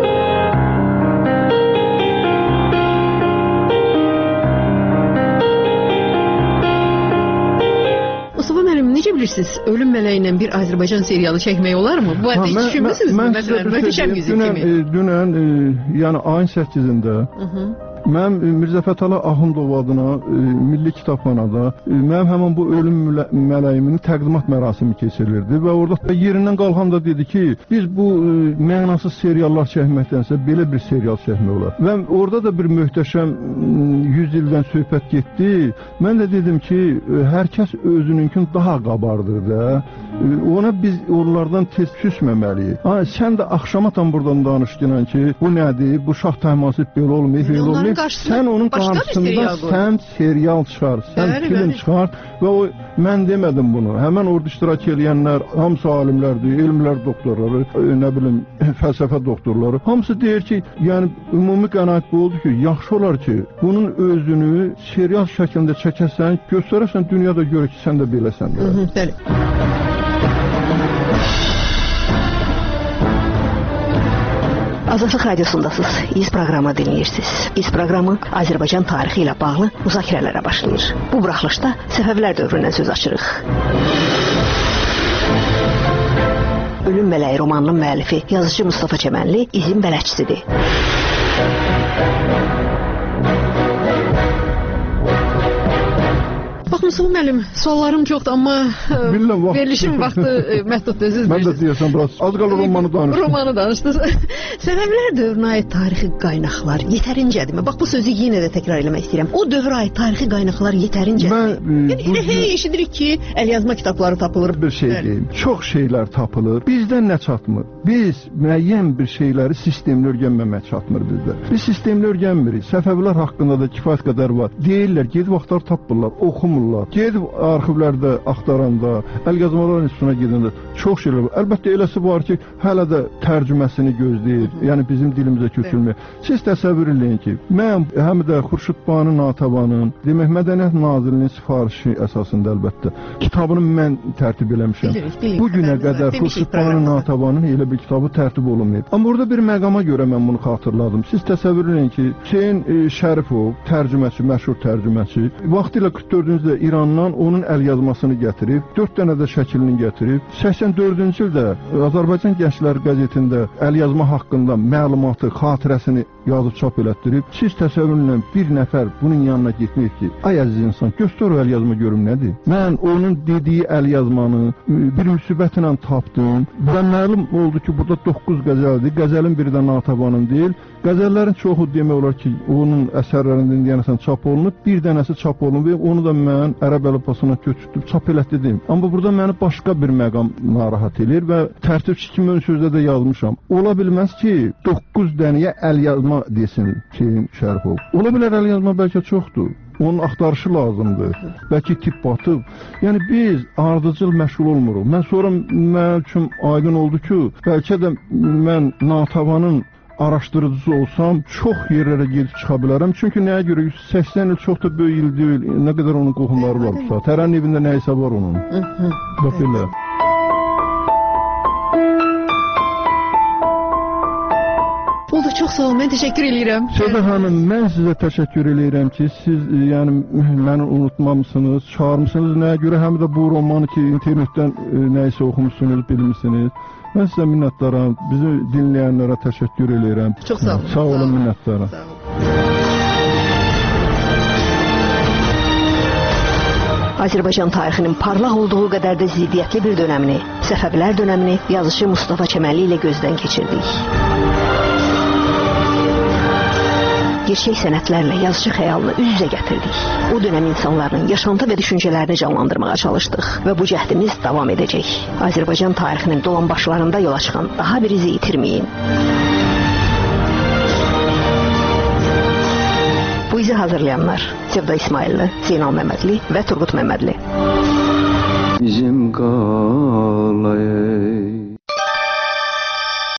Mustafa müəllim, necə bilirsiniz, Ölüm Mələyi ilə bir Azərbaycan serialı çəkmək olarmı? Bu arada heç düşünmüsünüz mü? Məsələn, möhtəşəm yüzü kimi. Dünən, e, yəni ayın səkkizində mən Mirzə Fətəli Axundov adına e, Milli Kitabxanada e, mənim həmin bu Ölüm Mələyiminin təqdimat mərasimi keçirilirdi və orada yerindən qalxan da dedi ki, biz bu e, mənasız seriallar çəkməkdənsə belə bir serial çəkmək olar. Və orada da bir möhtəşəm yüz ildən söhbət getdi. Mən də dedim ki, e, hər kəs özününkün daha qabardır da. E, ona biz onlardan tez küsməməliyik. Ha, sən də axşamatan buradan danışdın ki, bu nədir? Bu şah təhmasib belə olmayıb, belə olmayıb. Sən onun qarşısında sən serial çıxar, sən bəli, film bəli. çıxar və o mən demədim bunu. Həmən orada iştirak edənlər hamısı alimlərdir, elmlər doktorları, nə bilim fəlsəfə doktorları. Hamısı deyir ki, yəni ümumi qənaət bu oldu ki, yaxşı olar ki, bunun özünü serial şəklində çəkəsən, göstərəsən dünyada görür ki, sən də beləsən. Hı -hı, bəli. Azadlıq Radiosundasınız. İz proqramı dinləyirsiniz. İz proqramı Azərbaycan tarixi ilə bağlı müzakirələrə başlayır. Bu buraxılışda Səfəvilər dövründən söz açırıq. Ölüm Mələyi romanının müəllifi, yazıcı Mustafa Çəmənli izin bələdçisidir. Bax, Mustafa müəllim, suallarım çoxdur, amma Bilmem, vaxt. verilişin vaxtı məhduddur. Mən də deyəsən, biraz az qalır romanı danışdınız. Romanı danışdınız. Səfəvilər dövrünə aid tarixi qaynaqlar yetərincədirmi? Bax, bu sözü yenə də təkrar eləmək istəyirəm. O dövrə aid tarixi qaynaqlar yetərincədir. Yəni, elə hey eşidirik ki, əlyazma kitabları tapılır. Bir şey deyim, çox şeylər tapılır. Bizdən nə çatmır? Biz müəyyən bir şeyləri sistemli öyrənməmək çatmır bizdə. Biz sistemli öyrənmirik. Səfəvilər haqqında da kifayət qədər var. Deyirlər, gedib vaxtlar tapırlar, oxumurlar. Gedib arxivlərdə axtaranda, əlyazmalar institutuna gedəndə çox şeylər var. Əlbəttə eləsi var ki, hələ də tərcüməsini gözləyir. Yəni bizim dilimizə köçürmür. Siz təsəvvür edin ki, mən həm də Xurşud Banu Natəvanın, demək Mədəniyyət Nazirliyinin sifarişi əsasında əlbəttə kitabını mən tərtib eləmişəm. Bu günə qədər Xurşud Banu Natəvanın elə bir kitabı tərtib olunmayıb. Amma burada bir məqama görə mən bunu xatırladım. Siz təsəvvür edin ki, Hüseyn e, Şərifov, tərcüməçi, məşhur tərcüməçi, vaxtilə qırx dördüncü ildə İrandan onun əlyazmasını gətirib, dörd dənə də şəklini gətirib, səksən dördüncü ildə Azərbaycan Gəncləri qəzetində əlyazma haqqında məlumatı, xatirəsini yazıb çap elətdirib. Siz təsəvvür edin, bir nəfər bunun yanına getməyib ki, ay əziz insan, göstər o əlyazma görüm nədir? Mən onun dediyi əlyazmanı bir müsibətlə tapdım və məlum oldu ki, burada doqquz qəzəldir. Qəzəlin biri də Natəvanın deyil. Qəzəllərin çoxu demək olar ki, onun əsərlərindən deyənəsən çap olunub, bir dənəsi çap olunub və onu da mən ərəb əlifbasına köçürdüm, çap elətdirdim. Amma burada məni başqa bir məqam narahat edir və tərtibçi kimi ön sözdə də yazmışam. Ola bilməz ki, doqquz dənəyə əlyazma desin Hüseyn Şərifov. Ola bilər əlyazma bəlkə çoxdur. Onun axtarışı lazımdır. Bəlkə tip batıb. Yəni biz ardıcıl məşğul olmuruq. Mən sonra mənim üçün aydın oldu ki, bəlkə də mən Natəvanın araşdırıcısı olsam, çox yerlərə gedib çıxa bilərəm. Çünki nəyə görə? yüz səksən il çox da böyük il deyil. Nə qədər onun qohumları var bu saat. Tərənin evində nə isə var onun. Bax elə. Oldu, çox sağ olun, mən təşəkkür edirəm. Sədə xanım, mən sizə təşəkkür edirəm ki, siz yəni məni unutmamışsınız, çağırmışsınız. Nəyə görə? Həm də bu romanı ki, internetdən nə isə oxumuşsunuz, bilmişsiniz. Mən sizə minnətdaram, bizi dinləyənlərə təşəkkür edirəm. Çox sağ olun. Sağ olun, minnətdaram. Azərbaycan tarixinin parlaq olduğu qədər də ziddiyyətli bir dönəmini, Səfəvilər dönəmini yazıcı Mustafa Çəmənli ilə gözdən keçirdik. gerçək sənətlərlə yazıcı xəyalını üz-üzə gətirdik. O dönəm insanların yaşantı və düşüncələrini canlandırmağa çalışdıq və bu cəhdimiz davam edəcək. Azərbaycan tarixinin dolambaçlarında yola çıxan daha bir izi itirməyin. Bu izi hazırlayanlar Sevda İsmailli, Zeynal Məmmədli və Turqut Məmmədli. Bizim qalay